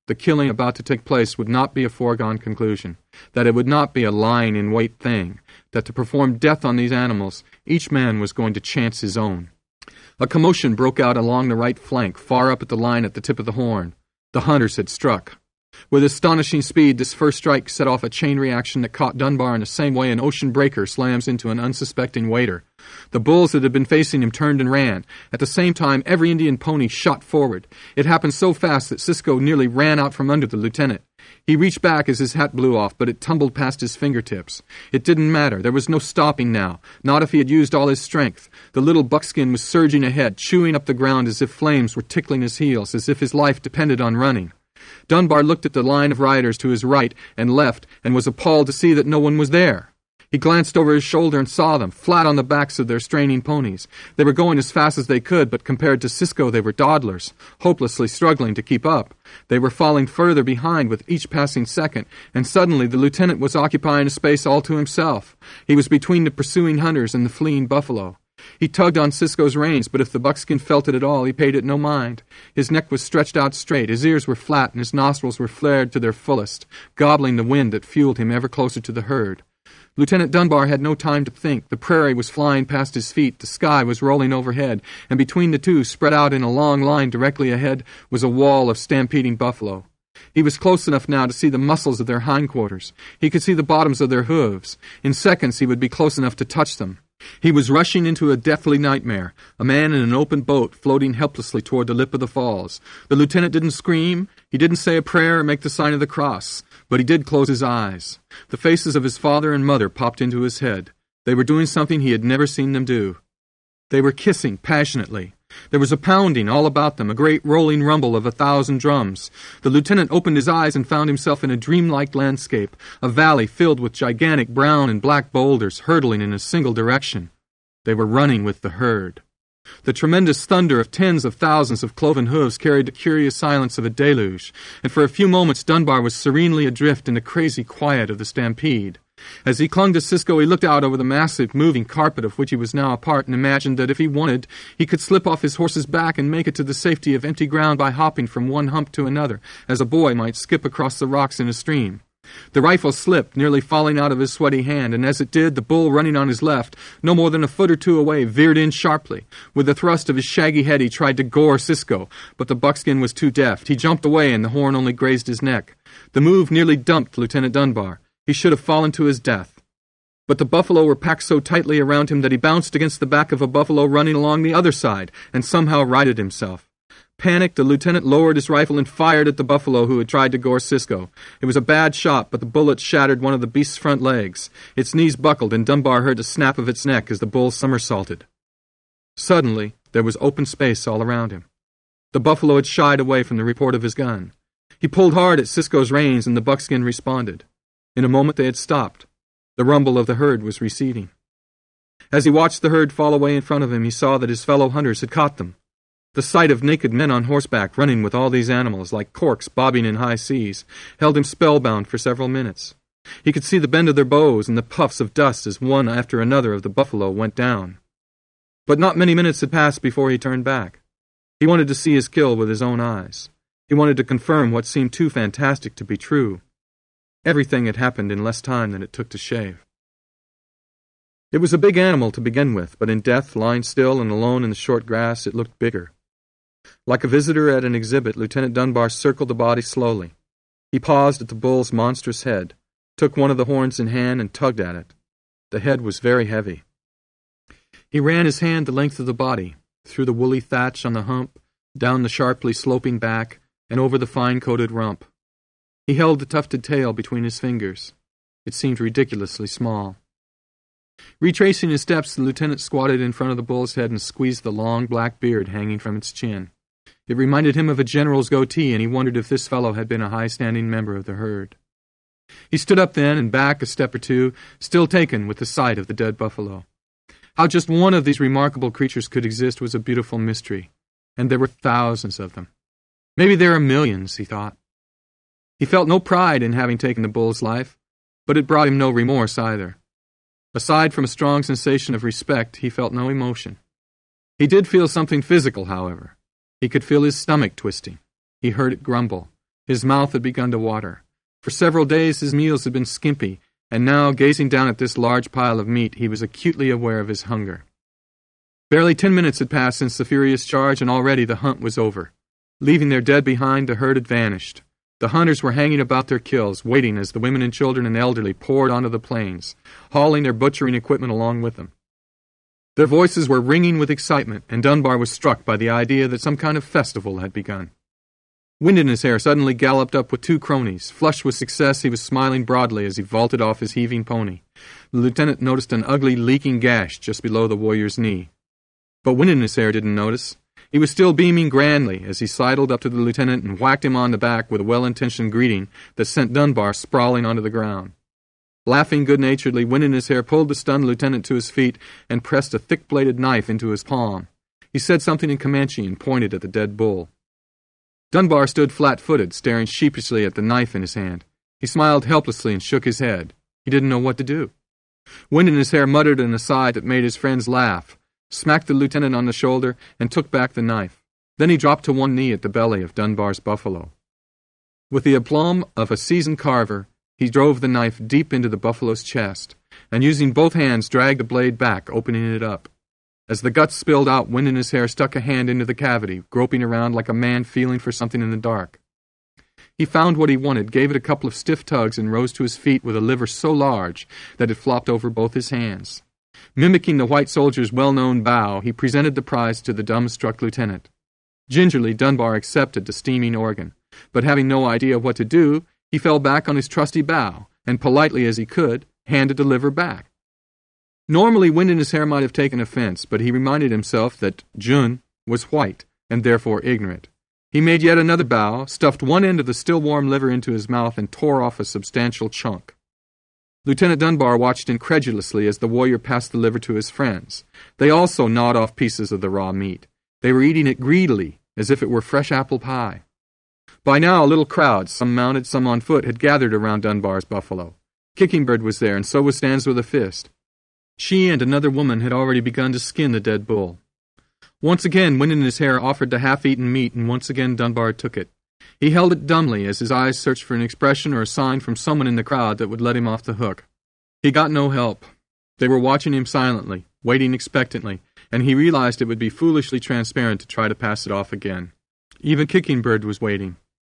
Speaker 1: the killing about to take place would not be a foregone conclusion, that it would not be a lying-in-wait thing, that to perform death on these animals, each man was going to chance his own. A commotion broke out along the right flank, far up at the line at the tip of the horn. The hunters had struck. With astonishing speed, this first strike set off a chain reaction that caught Dunbar in the same way an ocean breaker slams into an unsuspecting wader. The bulls that had been facing him turned and ran. At the same time, every Indian pony shot forward. It happened so fast that Cisco nearly ran out from under the lieutenant. He reached back as his hat blew off, but it tumbled past his fingertips. It didn't matter. There was no stopping now, not if he had used all his strength. The little buckskin was surging ahead, chewing up the ground as if flames were tickling his heels, as if his life depended on running. Dunbar looked at the line of riders to his right and left and was appalled to see that no one was there. He glanced over his shoulder and saw them, flat on the backs of their straining ponies. They were going as fast as they could, but compared to Cisco they were dawdlers, hopelessly struggling to keep up. They were falling further behind with each passing second, and suddenly the lieutenant was occupying a space all to himself. He was between the pursuing hunters and the fleeing buffalo. He tugged on Cisco's reins, but if the buckskin felt it at all, he paid it no mind. His neck was stretched out straight, his ears were flat, and his nostrils were flared to their fullest, gobbling the wind that fueled him ever closer to the herd. Lieutenant Dunbar had no time to think. The prairie was flying past his feet, the sky was rolling overhead, and between the two, spread out in a long line directly ahead, was a wall of stampeding buffalo. He was close enough now to see the muscles of their hindquarters. He could see the bottoms of their hooves. In seconds he would be close enough to touch them. He was rushing into a deathly nightmare, a man in an open boat floating helplessly toward the lip of the falls. The lieutenant didn't scream, he didn't say a prayer or make the sign of the cross, but he did close his eyes. The faces of his father and mother popped into his head. They were doing something he had never seen them do. They were kissing passionately. There was a pounding all about them, a great rolling rumble of 1,000 drums. The lieutenant opened his eyes and found himself in a dreamlike landscape, a valley filled with gigantic brown and black boulders hurtling in a single direction. They were running with the herd. The tremendous thunder of tens of thousands of cloven hooves carried the curious silence of a deluge, and for a few moments Dunbar was serenely adrift in the crazy quiet of the stampede. As he clung to Cisco, he looked out over the massive, moving carpet of which he was now a part and imagined that if he wanted, he could slip off his horse's back and make it to the safety of empty ground by hopping from one hump to another, as a boy might skip across the rocks in a stream. The rifle slipped, nearly falling out of his sweaty hand, and as it did, the bull running on his left, no more than a foot or two away, veered in sharply. With a thrust of his shaggy head, he tried to gore Cisco, but the buckskin was too deft. He jumped away, and the horn only grazed his neck. The move nearly dumped Lieutenant Dunbar. He should have fallen to his death. But the buffalo were packed so tightly around him that he bounced against the back of a buffalo running along the other side, and somehow righted himself. Panicked, the lieutenant lowered his rifle and fired at the buffalo who had tried to gore Cisco. It was a bad shot, but the bullet shattered one of the beast's front legs. Its knees buckled, and Dunbar heard the snap of its neck as the bull somersaulted. Suddenly, there was open space all around him. The buffalo had shied away from the report of his gun. He pulled hard at Cisco's reins, and the buckskin responded. In a moment they had stopped. The rumble of the herd was receding. As he watched the herd fall away in front of him, he saw that his fellow hunters had caught them. The sight of naked men on horseback running with all these animals, like corks bobbing in high seas, held him spellbound for several minutes. He could see the bend of their bows and the puffs of dust as one after another of the buffalo went down. But not many minutes had passed before he turned back. He wanted to see his kill with his own eyes. He wanted to confirm what seemed too fantastic to be true. Everything had happened in less time than it took to shave. It was a big animal to begin with, but in death, lying still and alone in the short grass, it looked bigger. Like a visitor at an exhibit, Lieutenant Dunbar circled the body slowly. He paused at the bull's monstrous head, took one of the horns in hand and tugged at it. The head was very heavy. He ran his hand the length of the body, through the woolly thatch on the hump, down the sharply sloping back, and over the fine-coated rump. He held the tufted tail between his fingers. It seemed ridiculously small. Retracing his steps, the lieutenant squatted in front of the bull's head and squeezed the long black beard hanging from its chin. It reminded him of a general's goatee, and he wondered if this fellow had been a high-standing member of the herd. He stood up then and back a step or two, still taken with the sight of the dead buffalo. How just one of these remarkable creatures could exist was a beautiful mystery, and there were thousands of them. Maybe there are millions, he thought. He felt no pride in having taken the bull's life, but it brought him no remorse either. Aside from a strong sensation of respect, he felt no emotion. He did feel something physical, however. He could feel his stomach twisting. He heard it grumble. His mouth had begun to water. For several days his meals had been skimpy, and now, gazing down at this large pile of meat, he was acutely aware of his hunger. Barely 10 minutes had passed since the furious charge, and already the hunt was over. Leaving their dead behind, the herd had vanished. The hunters were hanging about their kills, waiting as the women and children and elderly poured onto the plains, hauling their butchering equipment along with them. Their voices were ringing with excitement, and Dunbar was struck by the idea that some kind of festival had begun. Wind in his Hair suddenly galloped up with 2 cronies. Flushed with success, he was smiling broadly as he vaulted off his heaving pony. The lieutenant noticed an ugly, leaking gash just below the warrior's knee. But Wind in his Hair didn't notice. He was still beaming grandly as he sidled up to the lieutenant and whacked him on the back with a well-intentioned greeting that sent Dunbar sprawling onto the ground. Laughing good-naturedly, Wind in his Hair pulled the stunned lieutenant to his feet and pressed a thick-bladed knife into his palm. He said something in Comanche and pointed at the dead bull. Dunbar stood flat-footed, staring sheepishly at the knife in his hand. He smiled helplessly and shook his head. He didn't know what to do. Wind in his Hair muttered an aside that made his friends laugh, smacked the lieutenant on the shoulder, and took back the knife. Then he dropped to one knee at the belly of Dunbar's buffalo. With the aplomb of a seasoned carver, he drove the knife deep into the buffalo's chest, and using both hands dragged the blade back, opening it up. As the guts spilled out, Wind in his Hair stuck a hand into the cavity, groping around like a man feeling for something in the dark. He found what he wanted, gave it a couple of stiff tugs, and rose to his feet with a liver so large that it flopped over both his hands. Mimicking the white soldier's well-known bow, he presented the prize to the dumbstruck lieutenant. Gingerly, Dunbar accepted the steaming organ, but having no idea what to do, he fell back on his trusty bow, and politely as he could, handed the liver back. Normally, Wind in his Hair might have taken offense, but he reminded himself that June was white, and therefore ignorant. He made yet another bow, stuffed one end of the still-warm liver into his mouth, and tore off a substantial chunk. Lieutenant Dunbar watched incredulously as the warrior passed the liver to his friends. They also gnawed off pieces of the raw meat. They were eating it greedily, as if it were fresh apple pie. By now, a little crowd, some mounted, some on foot, had gathered around Dunbar's buffalo. Kicking Bird was there, and so was Stands with a Fist. She and another woman had already begun to skin the dead bull. Once again, Wind in his Hair offered the half-eaten meat, and once again Dunbar took it. He held it dumbly as his eyes searched for an expression or a sign from someone in the crowd that would let him off the hook. He got no help. They were watching him silently, waiting expectantly, and he realized it would be foolishly transparent to try to pass it off again. Even Kicking Bird was waiting.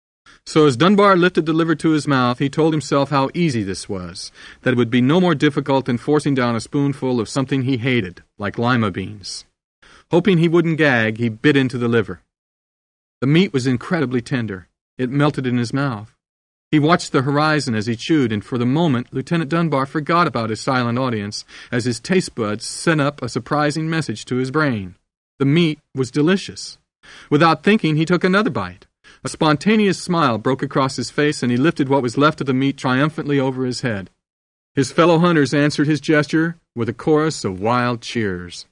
Speaker 1: So as Dunbar lifted the liver to his mouth, he told himself how easy this was, that it would be no more difficult than forcing down a spoonful of something he hated, like lima beans. Hoping he wouldn't gag, he bit into the liver. The meat was incredibly tender. It melted in his mouth. He watched the horizon as he chewed, and for the moment, Lieutenant Dunbar forgot about his silent audience as his taste buds sent up a surprising message to his brain. The meat was delicious. Without thinking, he took another bite. A spontaneous smile broke across his face, and he lifted what was left of the meat triumphantly over his head. His fellow hunters answered his gesture with a chorus of wild cheers.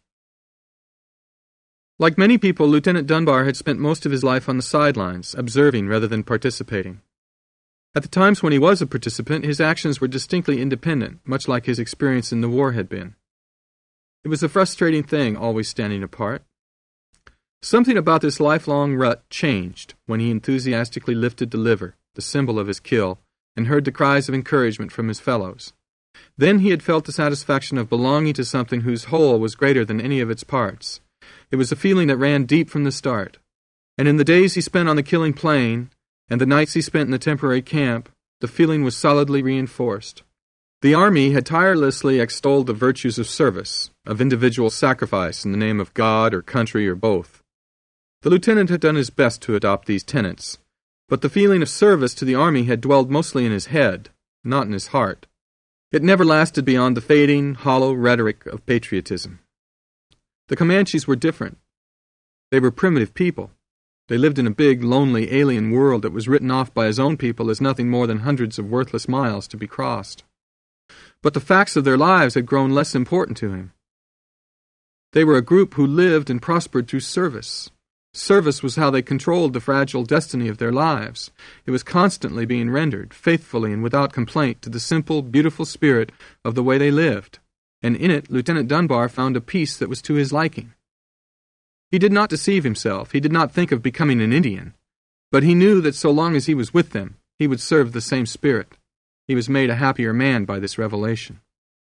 Speaker 1: Like many people, Lieutenant Dunbar had spent most of his life on the sidelines, observing rather than participating. At the times when he was a participant, his actions were distinctly independent, much like his experience in the war had been. It was a frustrating thing, always standing apart. Something about this lifelong rut changed when he enthusiastically lifted the liver, the symbol of his kill, and heard the cries of encouragement from his fellows. Then he had felt the satisfaction of belonging to something whose whole was greater than any of its parts. It was a feeling that ran deep from the start. And in the days he spent on the killing plain, and the nights he spent in the temporary camp, the feeling was solidly reinforced. The Army had tirelessly extolled the virtues of service, of individual sacrifice in the name of God or country or both. The lieutenant had done his best to adopt these tenets, but the feeling of service to the Army had dwelled mostly in his head, not in his heart. It never lasted beyond the fading, hollow rhetoric of patriotism. The Comanches were different. They were primitive people. They lived in a big, lonely, alien world that was written off by his own people as nothing more than hundreds of worthless miles to be crossed. But the facts of their lives had grown less important to him. They were a group who lived and prospered through service. Service was how they controlled the fragile destiny of their lives. It was constantly being rendered, faithfully and without complaint, to the simple, beautiful spirit of the way they lived. And in it, Lieutenant Dunbar found a peace that was to his liking. He did not deceive himself. He did not think of becoming an Indian. But he knew that so long as he was with them, he would serve the same spirit. He was made a happier man by this revelation.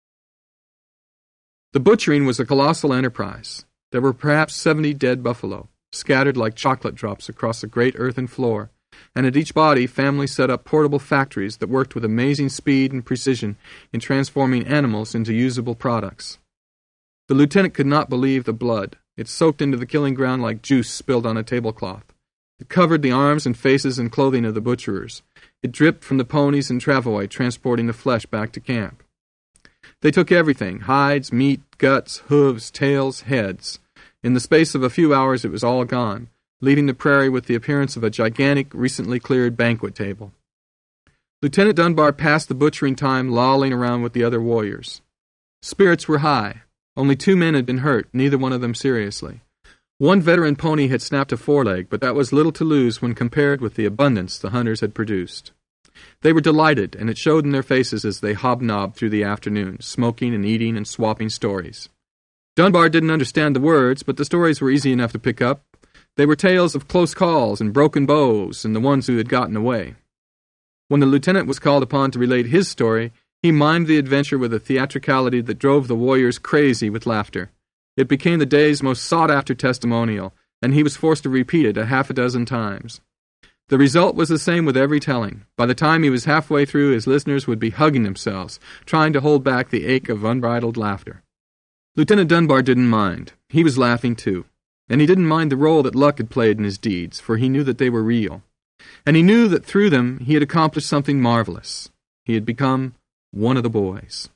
Speaker 1: The butchering was a colossal enterprise. There were perhaps 70 dead buffalo, scattered like chocolate drops across a great earthen floor, and at each body families set up portable factories that worked with amazing speed and precision in transforming animals into usable products. The lieutenant could not believe the blood. It soaked into the killing ground like juice spilled on a tablecloth. It covered the arms and faces and clothing of the butcherers. It dripped from the ponies and travois transporting the flesh back to camp. They took everything, hides, meat, guts, hooves, tails, heads. In the space of a few hours it was all gone, leaving the prairie with the appearance of a gigantic, recently cleared banquet table. Lieutenant Dunbar passed the butchering time lolling around with the other warriors. Spirits were high. Only 2 men had been hurt, neither one of them seriously. One veteran pony had snapped a foreleg, but that was little to lose when compared with the abundance the hunters had produced. They were delighted, and it showed in their faces as they hobnobbed through the afternoon, smoking and eating and swapping stories. Dunbar didn't understand the words, but the stories were easy enough to pick up. They were tales of close calls and broken bows and the ones who had gotten away. When the lieutenant was called upon to relate his story, he mimed the adventure with a theatricality that drove the warriors crazy with laughter. It became the day's most sought-after testimonial, and he was forced to repeat it 6 times. The result was the same with every telling. By the time he was halfway through, his listeners would be hugging themselves, trying to hold back the ache of unbridled laughter. Lieutenant Dunbar didn't mind. He was laughing too. And he didn't mind the role that luck had played in his deeds, for he knew that they were real. And he knew that through them he had accomplished something marvelous. He had become one of the boys.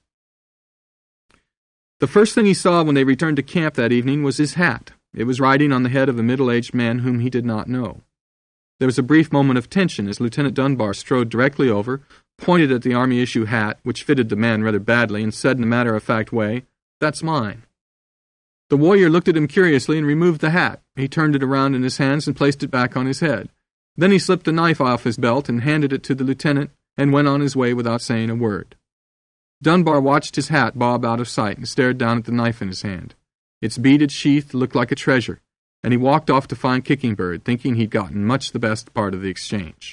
Speaker 1: The first thing he saw when they returned to camp that evening was his hat. It was riding on the head of a middle-aged man whom he did not know. There was a brief moment of tension as Lieutenant Dunbar strode directly over, pointed at the Army-issue hat, which fitted the man rather badly, and said in a matter-of-fact way, "That's mine." The warrior looked at him curiously and removed the hat. He turned it around in his hands and placed it back on his head. Then he slipped the knife off his belt and handed it to the lieutenant and went on his way without saying a word. Dunbar watched his hat bob out of sight and stared down at the knife in his hand. Its beaded sheath looked like a treasure, and he walked off to find Kicking Bird, thinking he'd gotten much the best part of the exchange.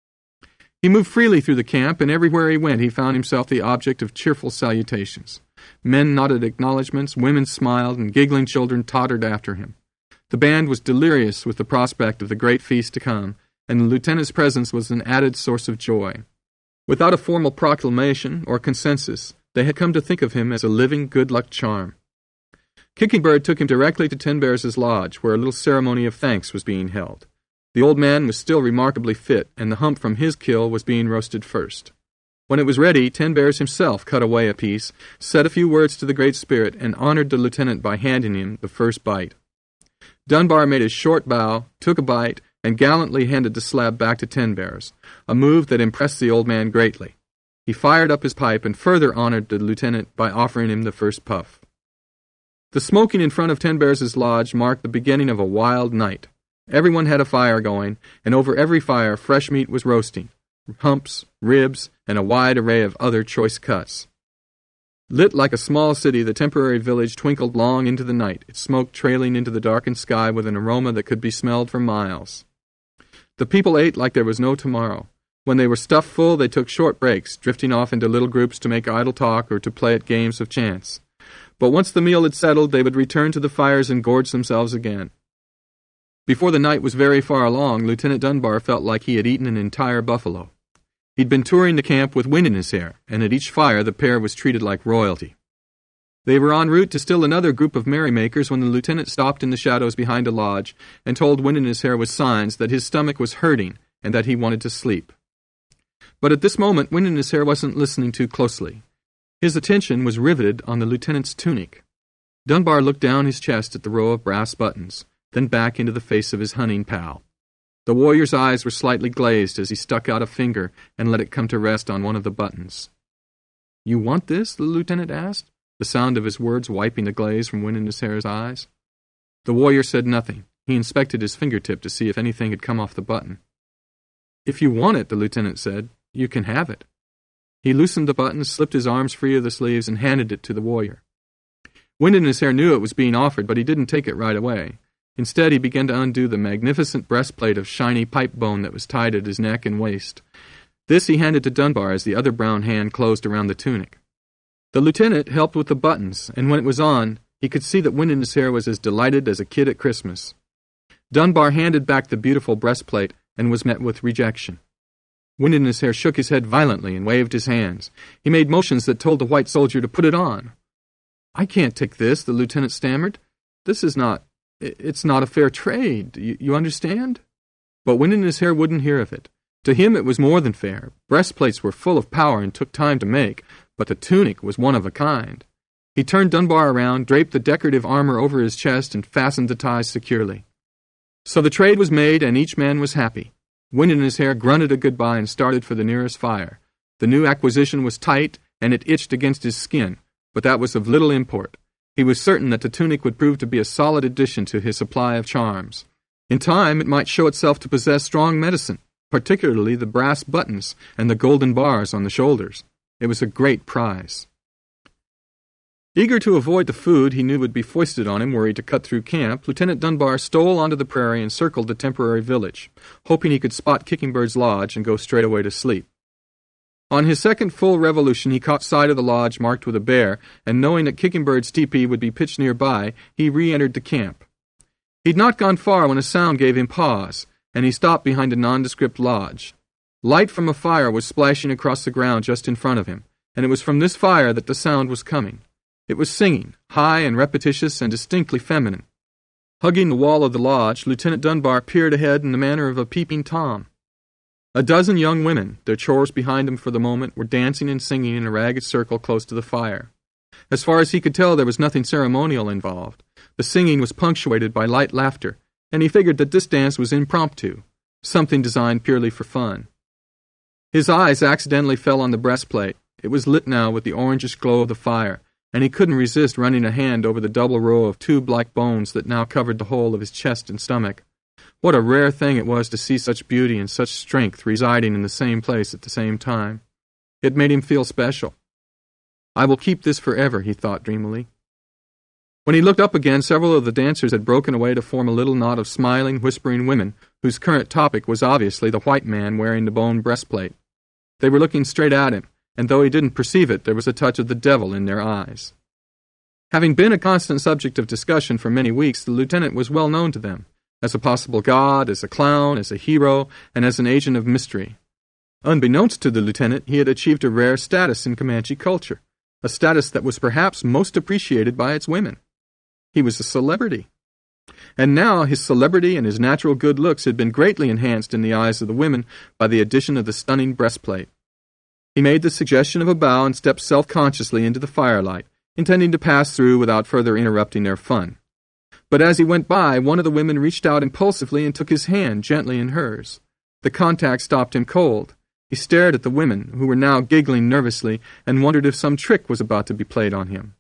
Speaker 1: He moved freely through the camp, and everywhere he went he found himself the object of cheerful salutations. Men nodded acknowledgments, women smiled, and giggling children tottered after him. The band was delirious with the prospect of the great feast to come, and the lieutenant's presence was an added source of joy. Without a formal proclamation or consensus, they had come to think of him as a living good-luck charm. Kicking Bird took him directly to Ten Bears' lodge, where a little ceremony of thanks was being held. The old man was still remarkably fit, and the hump from his kill was being roasted first. When it was ready, Ten Bears himself cut away a piece, said a few words to the Great Spirit, and honored the lieutenant by handing him the first bite. Dunbar made a short bow, took a bite, and gallantly handed the slab back to Ten Bears, a move that impressed the old man greatly. He fired up his pipe and further honored the lieutenant by offering him the first puff. The smoking in front of Ten Bears' lodge marked the beginning of a wild night. Everyone had a fire going, and over every fire fresh meat was roasting, humps, ribs, and a wide array of other choice cuts. Lit like a small city, the temporary village twinkled long into the night, its smoke trailing into the darkened sky with an aroma that could be smelled for miles. The people ate like there was no tomorrow. When they were stuffed full, they took short breaks, drifting off into little groups to make idle talk or to play at games of chance. But once the meal had settled, they would return to the fires and gorge themselves again. Before the night was very far along, Lieutenant Dunbar felt like he had eaten an entire buffalo. He'd been touring the camp with Wind in his hair, and at each fire the pair was treated like royalty. They were en route to still another group of merrymakers when the lieutenant stopped in the shadows behind a lodge and told Wind in his hair with signs that his stomach was hurting and that he wanted to sleep. But at this moment, Wind in his hair wasn't listening too closely. His attention was riveted on the lieutenant's tunic. Dunbar looked down his chest at the row of brass buttons, then back into the face of his hunting pal. The warrior's eyes were slightly glazed as he stuck out a finger and let it come to rest on one of the buttons. "You want this?" the lieutenant asked, the sound of his words wiping the glaze from Wind in his hair's eyes. The warrior said nothing. He inspected his fingertip to see if anything had come off the button. "If you want it," the lieutenant said, "you can have it." He loosened the button, slipped his arms free of the sleeves, and handed it to the warrior. Wind in his hair knew it was being offered, but he didn't take it right away. Instead, he began to undo the magnificent breastplate of shiny pipe bone that was tied at his neck and waist. This he handed to Dunbar as the other brown hand closed around the tunic. The lieutenant helped with the buttons, and when it was on, he could see that Wind in His Hair was as delighted as a kid at Christmas. Dunbar handed back the beautiful breastplate and was met with rejection. Wind in His Hair shook his head violently and waved his hands. He made motions that told the white soldier to put it on. "I can't take this," the lieutenant stammered. It's not a fair trade. You understand?" But Wind in His Hair wouldn't hear of it. To him it was more than fair. Breastplates were full of power and took time to make, but the tunic was one of a kind. He turned Dunbar around, draped the decorative armor over his chest, and fastened the ties securely. So the trade was made, and each man was happy. Wind in His Hair grunted a goodbye and started for the nearest fire. The new acquisition was tight, and it itched against his skin, but that was of little import. He was certain that the tunic would prove to be a solid addition to his supply of charms. In time, it might show itself to possess strong medicine, particularly the brass buttons and the golden bars on the shoulders. It was a great prize. Eager to avoid the food he knew would be foisted on him were he to cut through camp, Lieutenant Dunbar stole onto the prairie and circled the temporary village, hoping he could spot Kickingbird's lodge and go straight away to sleep. On his second full revolution, he caught sight of the lodge marked with a bear, and knowing that Kickingbird's teepee would be pitched nearby, he re-entered the camp. He'd not gone far when a sound gave him pause, and he stopped behind a nondescript lodge. Light from a fire was splashing across the ground just in front of him, and it was from this fire that the sound was coming. It was singing, high and repetitious and distinctly feminine. Hugging the wall of the lodge, Lieutenant Dunbar peered ahead in the manner of a peeping Tom. A dozen young women, their chores behind them for the moment, were dancing and singing in a ragged circle close to the fire. As far as he could tell, there was nothing ceremonial involved. The singing was punctuated by light laughter, and he figured that this dance was impromptu, something designed purely for fun. His eyes accidentally fell on the breastplate. It was lit now with the orangish glow of the fire, and he couldn't resist running a hand over the double row of tube-like bones that now covered the whole of his chest and stomach. What a rare thing it was to see such beauty and such strength residing in the same place at the same time. It made him feel special. "I will keep this forever," he thought dreamily. When he looked up again, several of the dancers had broken away to form a little knot of smiling, whispering women, whose current topic was obviously the white man wearing the bone breastplate. They were looking straight at him, and though he didn't perceive it, there was a touch of the devil in their eyes. Having been a constant subject of discussion for many weeks, the lieutenant was well known to them, as a possible god, as a clown, as a hero, and as an agent of mystery. Unbeknownst to the lieutenant, he had achieved a rare status in Comanche culture, a status that was perhaps most appreciated by its women. He was a celebrity. And now his celebrity and his natural good looks had been greatly enhanced in the eyes of the women by the addition of the stunning breastplate. He made the suggestion of a bow and stepped self-consciously into the firelight, intending to pass through without further interrupting their fun. But as he went by, one of the women reached out impulsively and took his hand gently in hers. The contact stopped him cold. He stared at the women, who were now giggling nervously, and wondered if some trick was about to be played on him.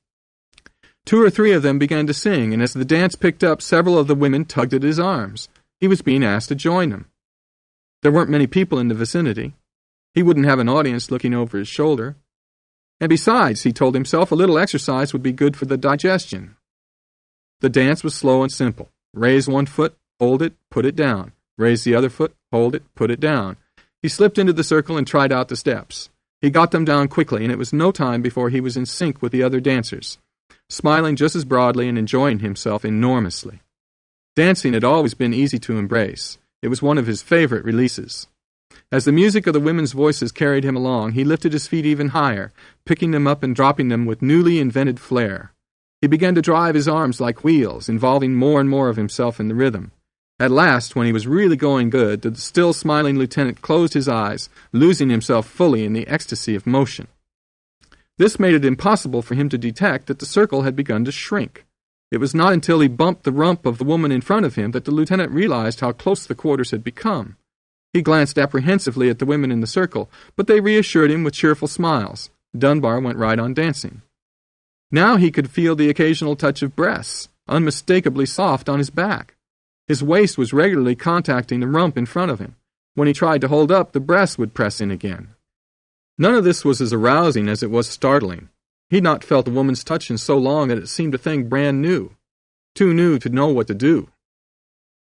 Speaker 1: 2 or 3 of them began to sing, and as the dance picked up, several of the women tugged at his arms. He was being asked to join them. There weren't many people in the vicinity. He wouldn't have an audience looking over his shoulder. And besides, he told himself, a little exercise would be good for the digestion. The dance was slow and simple. Raise one foot, hold it, put it down. Raise the other foot, hold it, put it down. He slipped into the circle and tried out the steps. He got them down quickly, and it was no time before he was in sync with the other dancers, smiling just as broadly and enjoying himself enormously. Dancing had always been easy to embrace. It was one of his favorite releases. As the music of the women's voices carried him along, he lifted his feet even higher, picking them up and dropping them with newly invented flair. He began to drive his arms like wheels, involving more and more of himself in the rhythm. At last, when he was really going good, the still smiling lieutenant closed his eyes, losing himself fully in the ecstasy of motion. This made it impossible for him to detect that the circle had begun to shrink. It was not until he bumped the rump of the woman in front of him that the lieutenant realized how close the quarters had become. He glanced apprehensively at the women in the circle, but they reassured him with cheerful smiles. Dunbar went right on dancing. Now he could feel the occasional touch of breasts, unmistakably soft on his back. His waist was regularly contacting the rump in front of him. When he tried to hold up, the breasts would press in again. None of this was as arousing as it was startling. He'd not felt a woman's touch in so long that it seemed a thing brand new, too new to know what to do.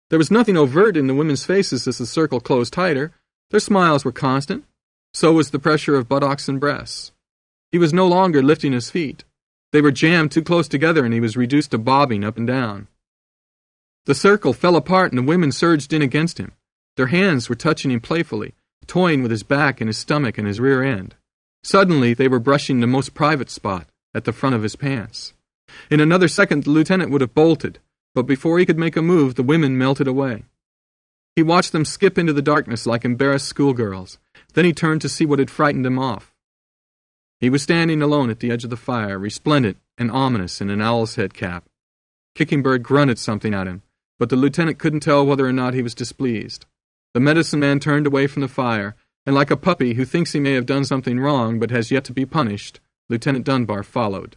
Speaker 1: There was nothing overt in the women's faces as the circle closed tighter. Their smiles were constant. So was the pressure of buttocks and breasts. He was no longer lifting his feet. They were jammed too close together, and he was reduced to bobbing up and down. The circle fell apart, and the women surged in against him. Their hands were touching him playfully, toying with his back and his stomach and his rear end. Suddenly, they were brushing the most private spot, at the front of his pants. In another second, the lieutenant would have bolted, but before he could make a move, the women melted away. He watched them skip into the darkness like embarrassed schoolgirls. Then he turned to see what had frightened him off. He was standing alone at the edge of the fire, resplendent and ominous in an owl's head cap. Kicking-Bird grunted something at him, but the lieutenant couldn't tell whether or not he was displeased. The medicine man turned away from the fire, and like a puppy who thinks he may have done something wrong but has yet to be punished, Lieutenant Dunbar followed.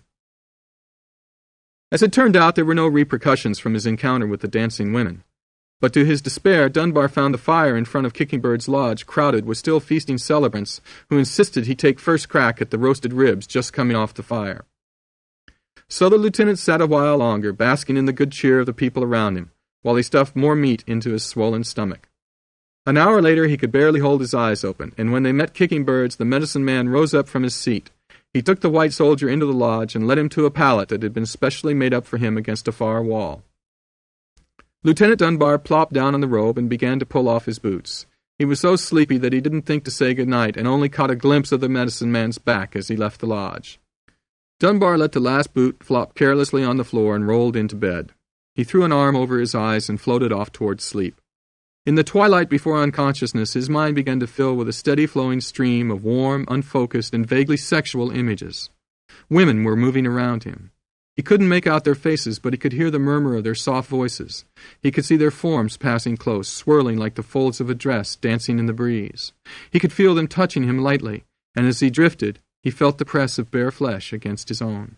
Speaker 1: As it turned out, there were no repercussions from his encounter with the dancing women. But to his despair, Dunbar found the fire in front of Kicking-Bird's lodge crowded with still feasting celebrants who insisted he take first crack at the roasted ribs just coming off the fire. So the lieutenant sat a while longer, basking in the good cheer of the people around him, while he stuffed more meat into his swollen stomach. An hour later he could barely hold his eyes open, and when they met Kicking-Bird's, the medicine man rose up from his seat. He took the white soldier into the lodge and led him to a pallet that had been specially made up for him against a far wall. Lieutenant Dunbar plopped down on the robe and began to pull off his boots. He was so sleepy that he didn't think to say good night and only caught a glimpse of the medicine man's back as he left the lodge. Dunbar let the last boot flop carelessly on the floor and rolled into bed. He threw an arm over his eyes and floated off towards sleep. In the twilight before unconsciousness, his mind began to fill with a steady flowing stream of warm, unfocused, and vaguely sexual images. Women were moving around him. He couldn't make out their faces, but he could hear the murmur of their soft voices. He could see their forms passing close, swirling like the folds of a dress dancing in the breeze. He could feel them touching him lightly, and as he drifted, he felt the press of bare flesh against his own.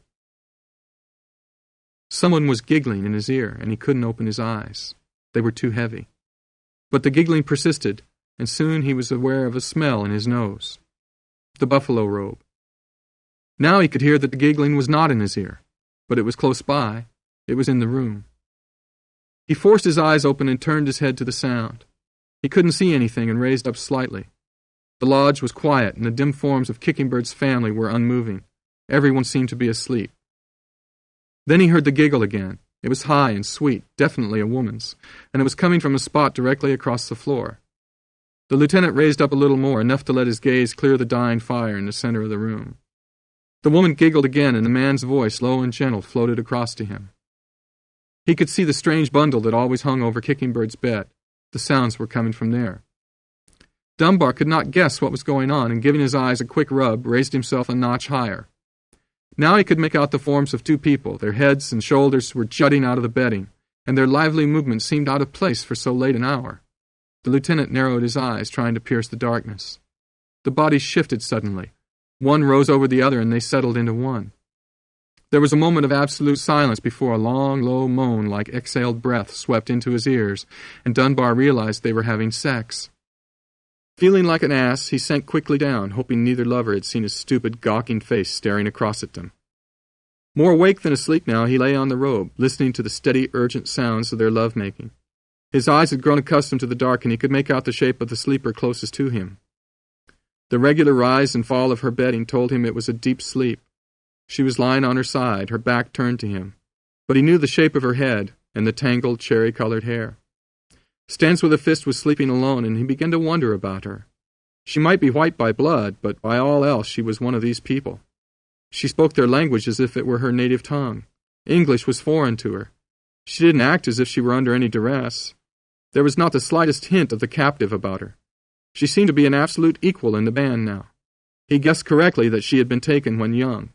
Speaker 1: Someone was giggling in his ear, and he couldn't open his eyes. They were too heavy. But the giggling persisted, and soon he was aware of a smell in his nose. The buffalo robe. Now he could hear that the giggling was not in his ear, but it was close by. It was in the room. He forced his eyes open and turned his head to the sound. He couldn't see anything and raised up slightly. The lodge was quiet, and the dim forms of Kicking-Bird's family were unmoving. Everyone seemed to be asleep. Then he heard the giggle again. It was high and sweet, definitely a woman's, and it was coming from a spot directly across the floor. The lieutenant raised up a little more, enough to let his gaze clear the dying fire in the center of the room. The woman giggled again, and the man's voice, low and gentle, floated across to him. He could see the strange bundle that always hung over Kicking-Bird's bed. The sounds were coming from there. Dunbar could not guess what was going on, and giving his eyes a quick rub, raised himself a notch higher. Now he could make out the forms of two people. Their heads and shoulders were jutting out of the bedding, and their lively movements seemed out of place for so late an hour. The lieutenant narrowed his eyes, trying to pierce the darkness. The bodies shifted suddenly. One rose over the other, and they settled into one. There was a moment of absolute silence before a long, low moan like exhaled breath swept into his ears, and Dunbar realized they were having sex. Feeling like an ass, he sank quickly down, hoping neither lover had seen his stupid, gawking face staring across at them. More awake than asleep now, he lay on the robe, listening to the steady, urgent sounds of their love-making. His eyes had grown accustomed to the dark, and he could make out the shape of the sleeper closest to him. The regular rise and fall of her bedding told him it was a deep sleep. She was lying on her side, her back turned to him, but he knew the shape of her head and the tangled, cherry-colored hair. Stance with a Fist was sleeping alone, and he began to wonder about her. She might be white by blood, but by all else she was one of these people. She spoke their language as if it were her native tongue. English was foreign to her. She didn't act as if she were under any duress. There was not the slightest hint of the captive about her. She seemed to be an absolute equal in the band now. He guessed correctly that she had been taken when young.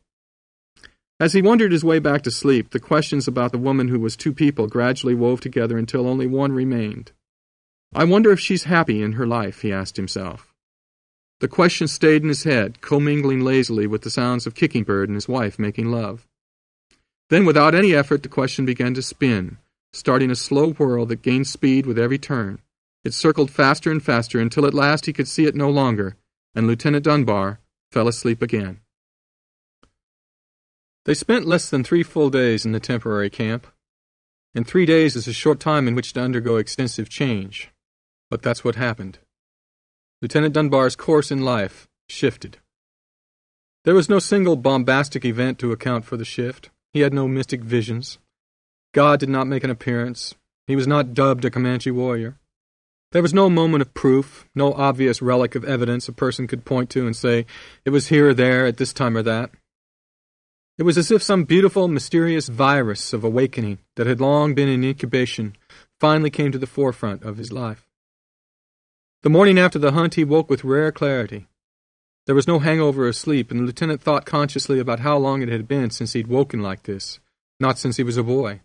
Speaker 1: As he wondered his way back to sleep, the questions about the woman who was two people gradually wove together until only one remained. I wonder if she's happy in her life, he asked himself. The question stayed in his head, commingling lazily with the sounds of Kicking-Bird and his wife making love. Then, without any effort, the question began to spin, starting a slow whirl that gained speed with every turn. It circled faster and faster until at last he could see it no longer, and Lieutenant Dunbar fell asleep again. They spent less than 3 full days in the temporary camp. and 3 days is a short time in which to undergo extensive change. But that's what happened. Lieutenant Dunbar's course in life shifted. There was no single bombastic event to account for the shift. He had no mystic visions. God did not make an appearance. He was not dubbed a Comanche warrior. There was no moment of proof, no obvious relic of evidence a person could point to and say, it was here or there at this time or that. It was as if some beautiful, mysterious virus of awakening that had long been in incubation finally came to the forefront of his life. The morning after the hunt he woke with rare clarity. There was no hangover or sleep, and the lieutenant thought consciously about how long it had been since he'd woken like this, not since he was a boy.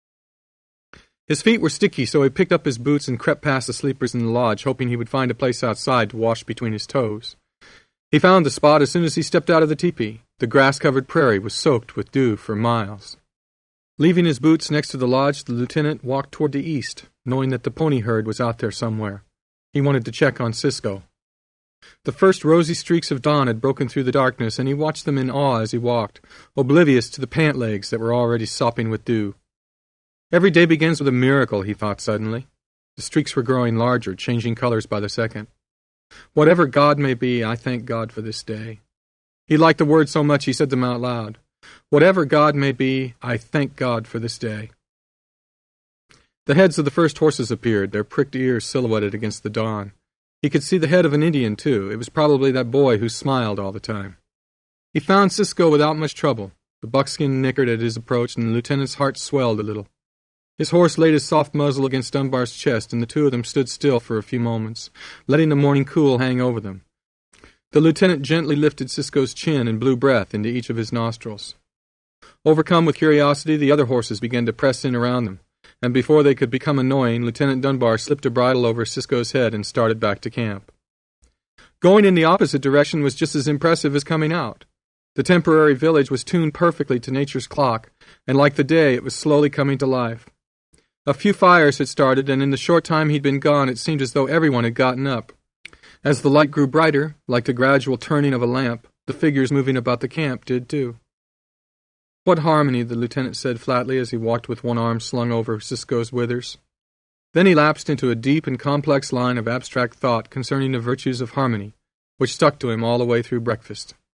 Speaker 1: His feet were sticky, so he picked up his boots and crept past the sleepers in the lodge, hoping he would find a place outside to wash between his toes. He found the spot as soon as he stepped out of the tepee. The grass-covered prairie was soaked with dew for miles. Leaving his boots next to the lodge, the lieutenant walked toward the east, knowing that the pony herd was out there somewhere. He wanted to check on Cisco. The first rosy streaks of dawn had broken through the darkness, and he watched them in awe as he walked, oblivious to the pant legs that were already sopping with dew. Every day begins with a miracle, he thought suddenly. The streaks were growing larger, changing colors by the second. Whatever God may be, I thank God for this day. He liked the words so much he said them out loud. Whatever God may be, I thank God for this day. The heads of the first horses appeared, their pricked ears silhouetted against the dawn. He could see the head of an Indian, too. It was probably that boy who smiled all the time. He found Cisco without much trouble. The buckskin nickered at his approach, and the lieutenant's heart swelled a little. His horse laid his soft muzzle against Dunbar's chest, and the two of them stood still for a few moments, letting the morning cool hang over them. The lieutenant gently lifted Cisco's chin and blew breath into each of his nostrils. Overcome with curiosity, the other horses began to press in around them, and before they could become annoying, Lieutenant Dunbar slipped a bridle over Cisco's head and started back to camp. Going in the opposite direction was just as impressive as coming out. The temporary village was tuned perfectly to nature's clock, and like the day, it was slowly coming to life. A few fires had started, and in the short time he'd been gone, it seemed as though everyone had gotten up. As the light grew brighter, like the gradual turning of a lamp, the figures moving about the camp did too. What harmony, the lieutenant said flatly as he walked with one arm slung over Cisco's withers. Then he lapsed into a deep and complex line of abstract thought concerning the virtues of harmony, which stuck to him all the way through breakfast.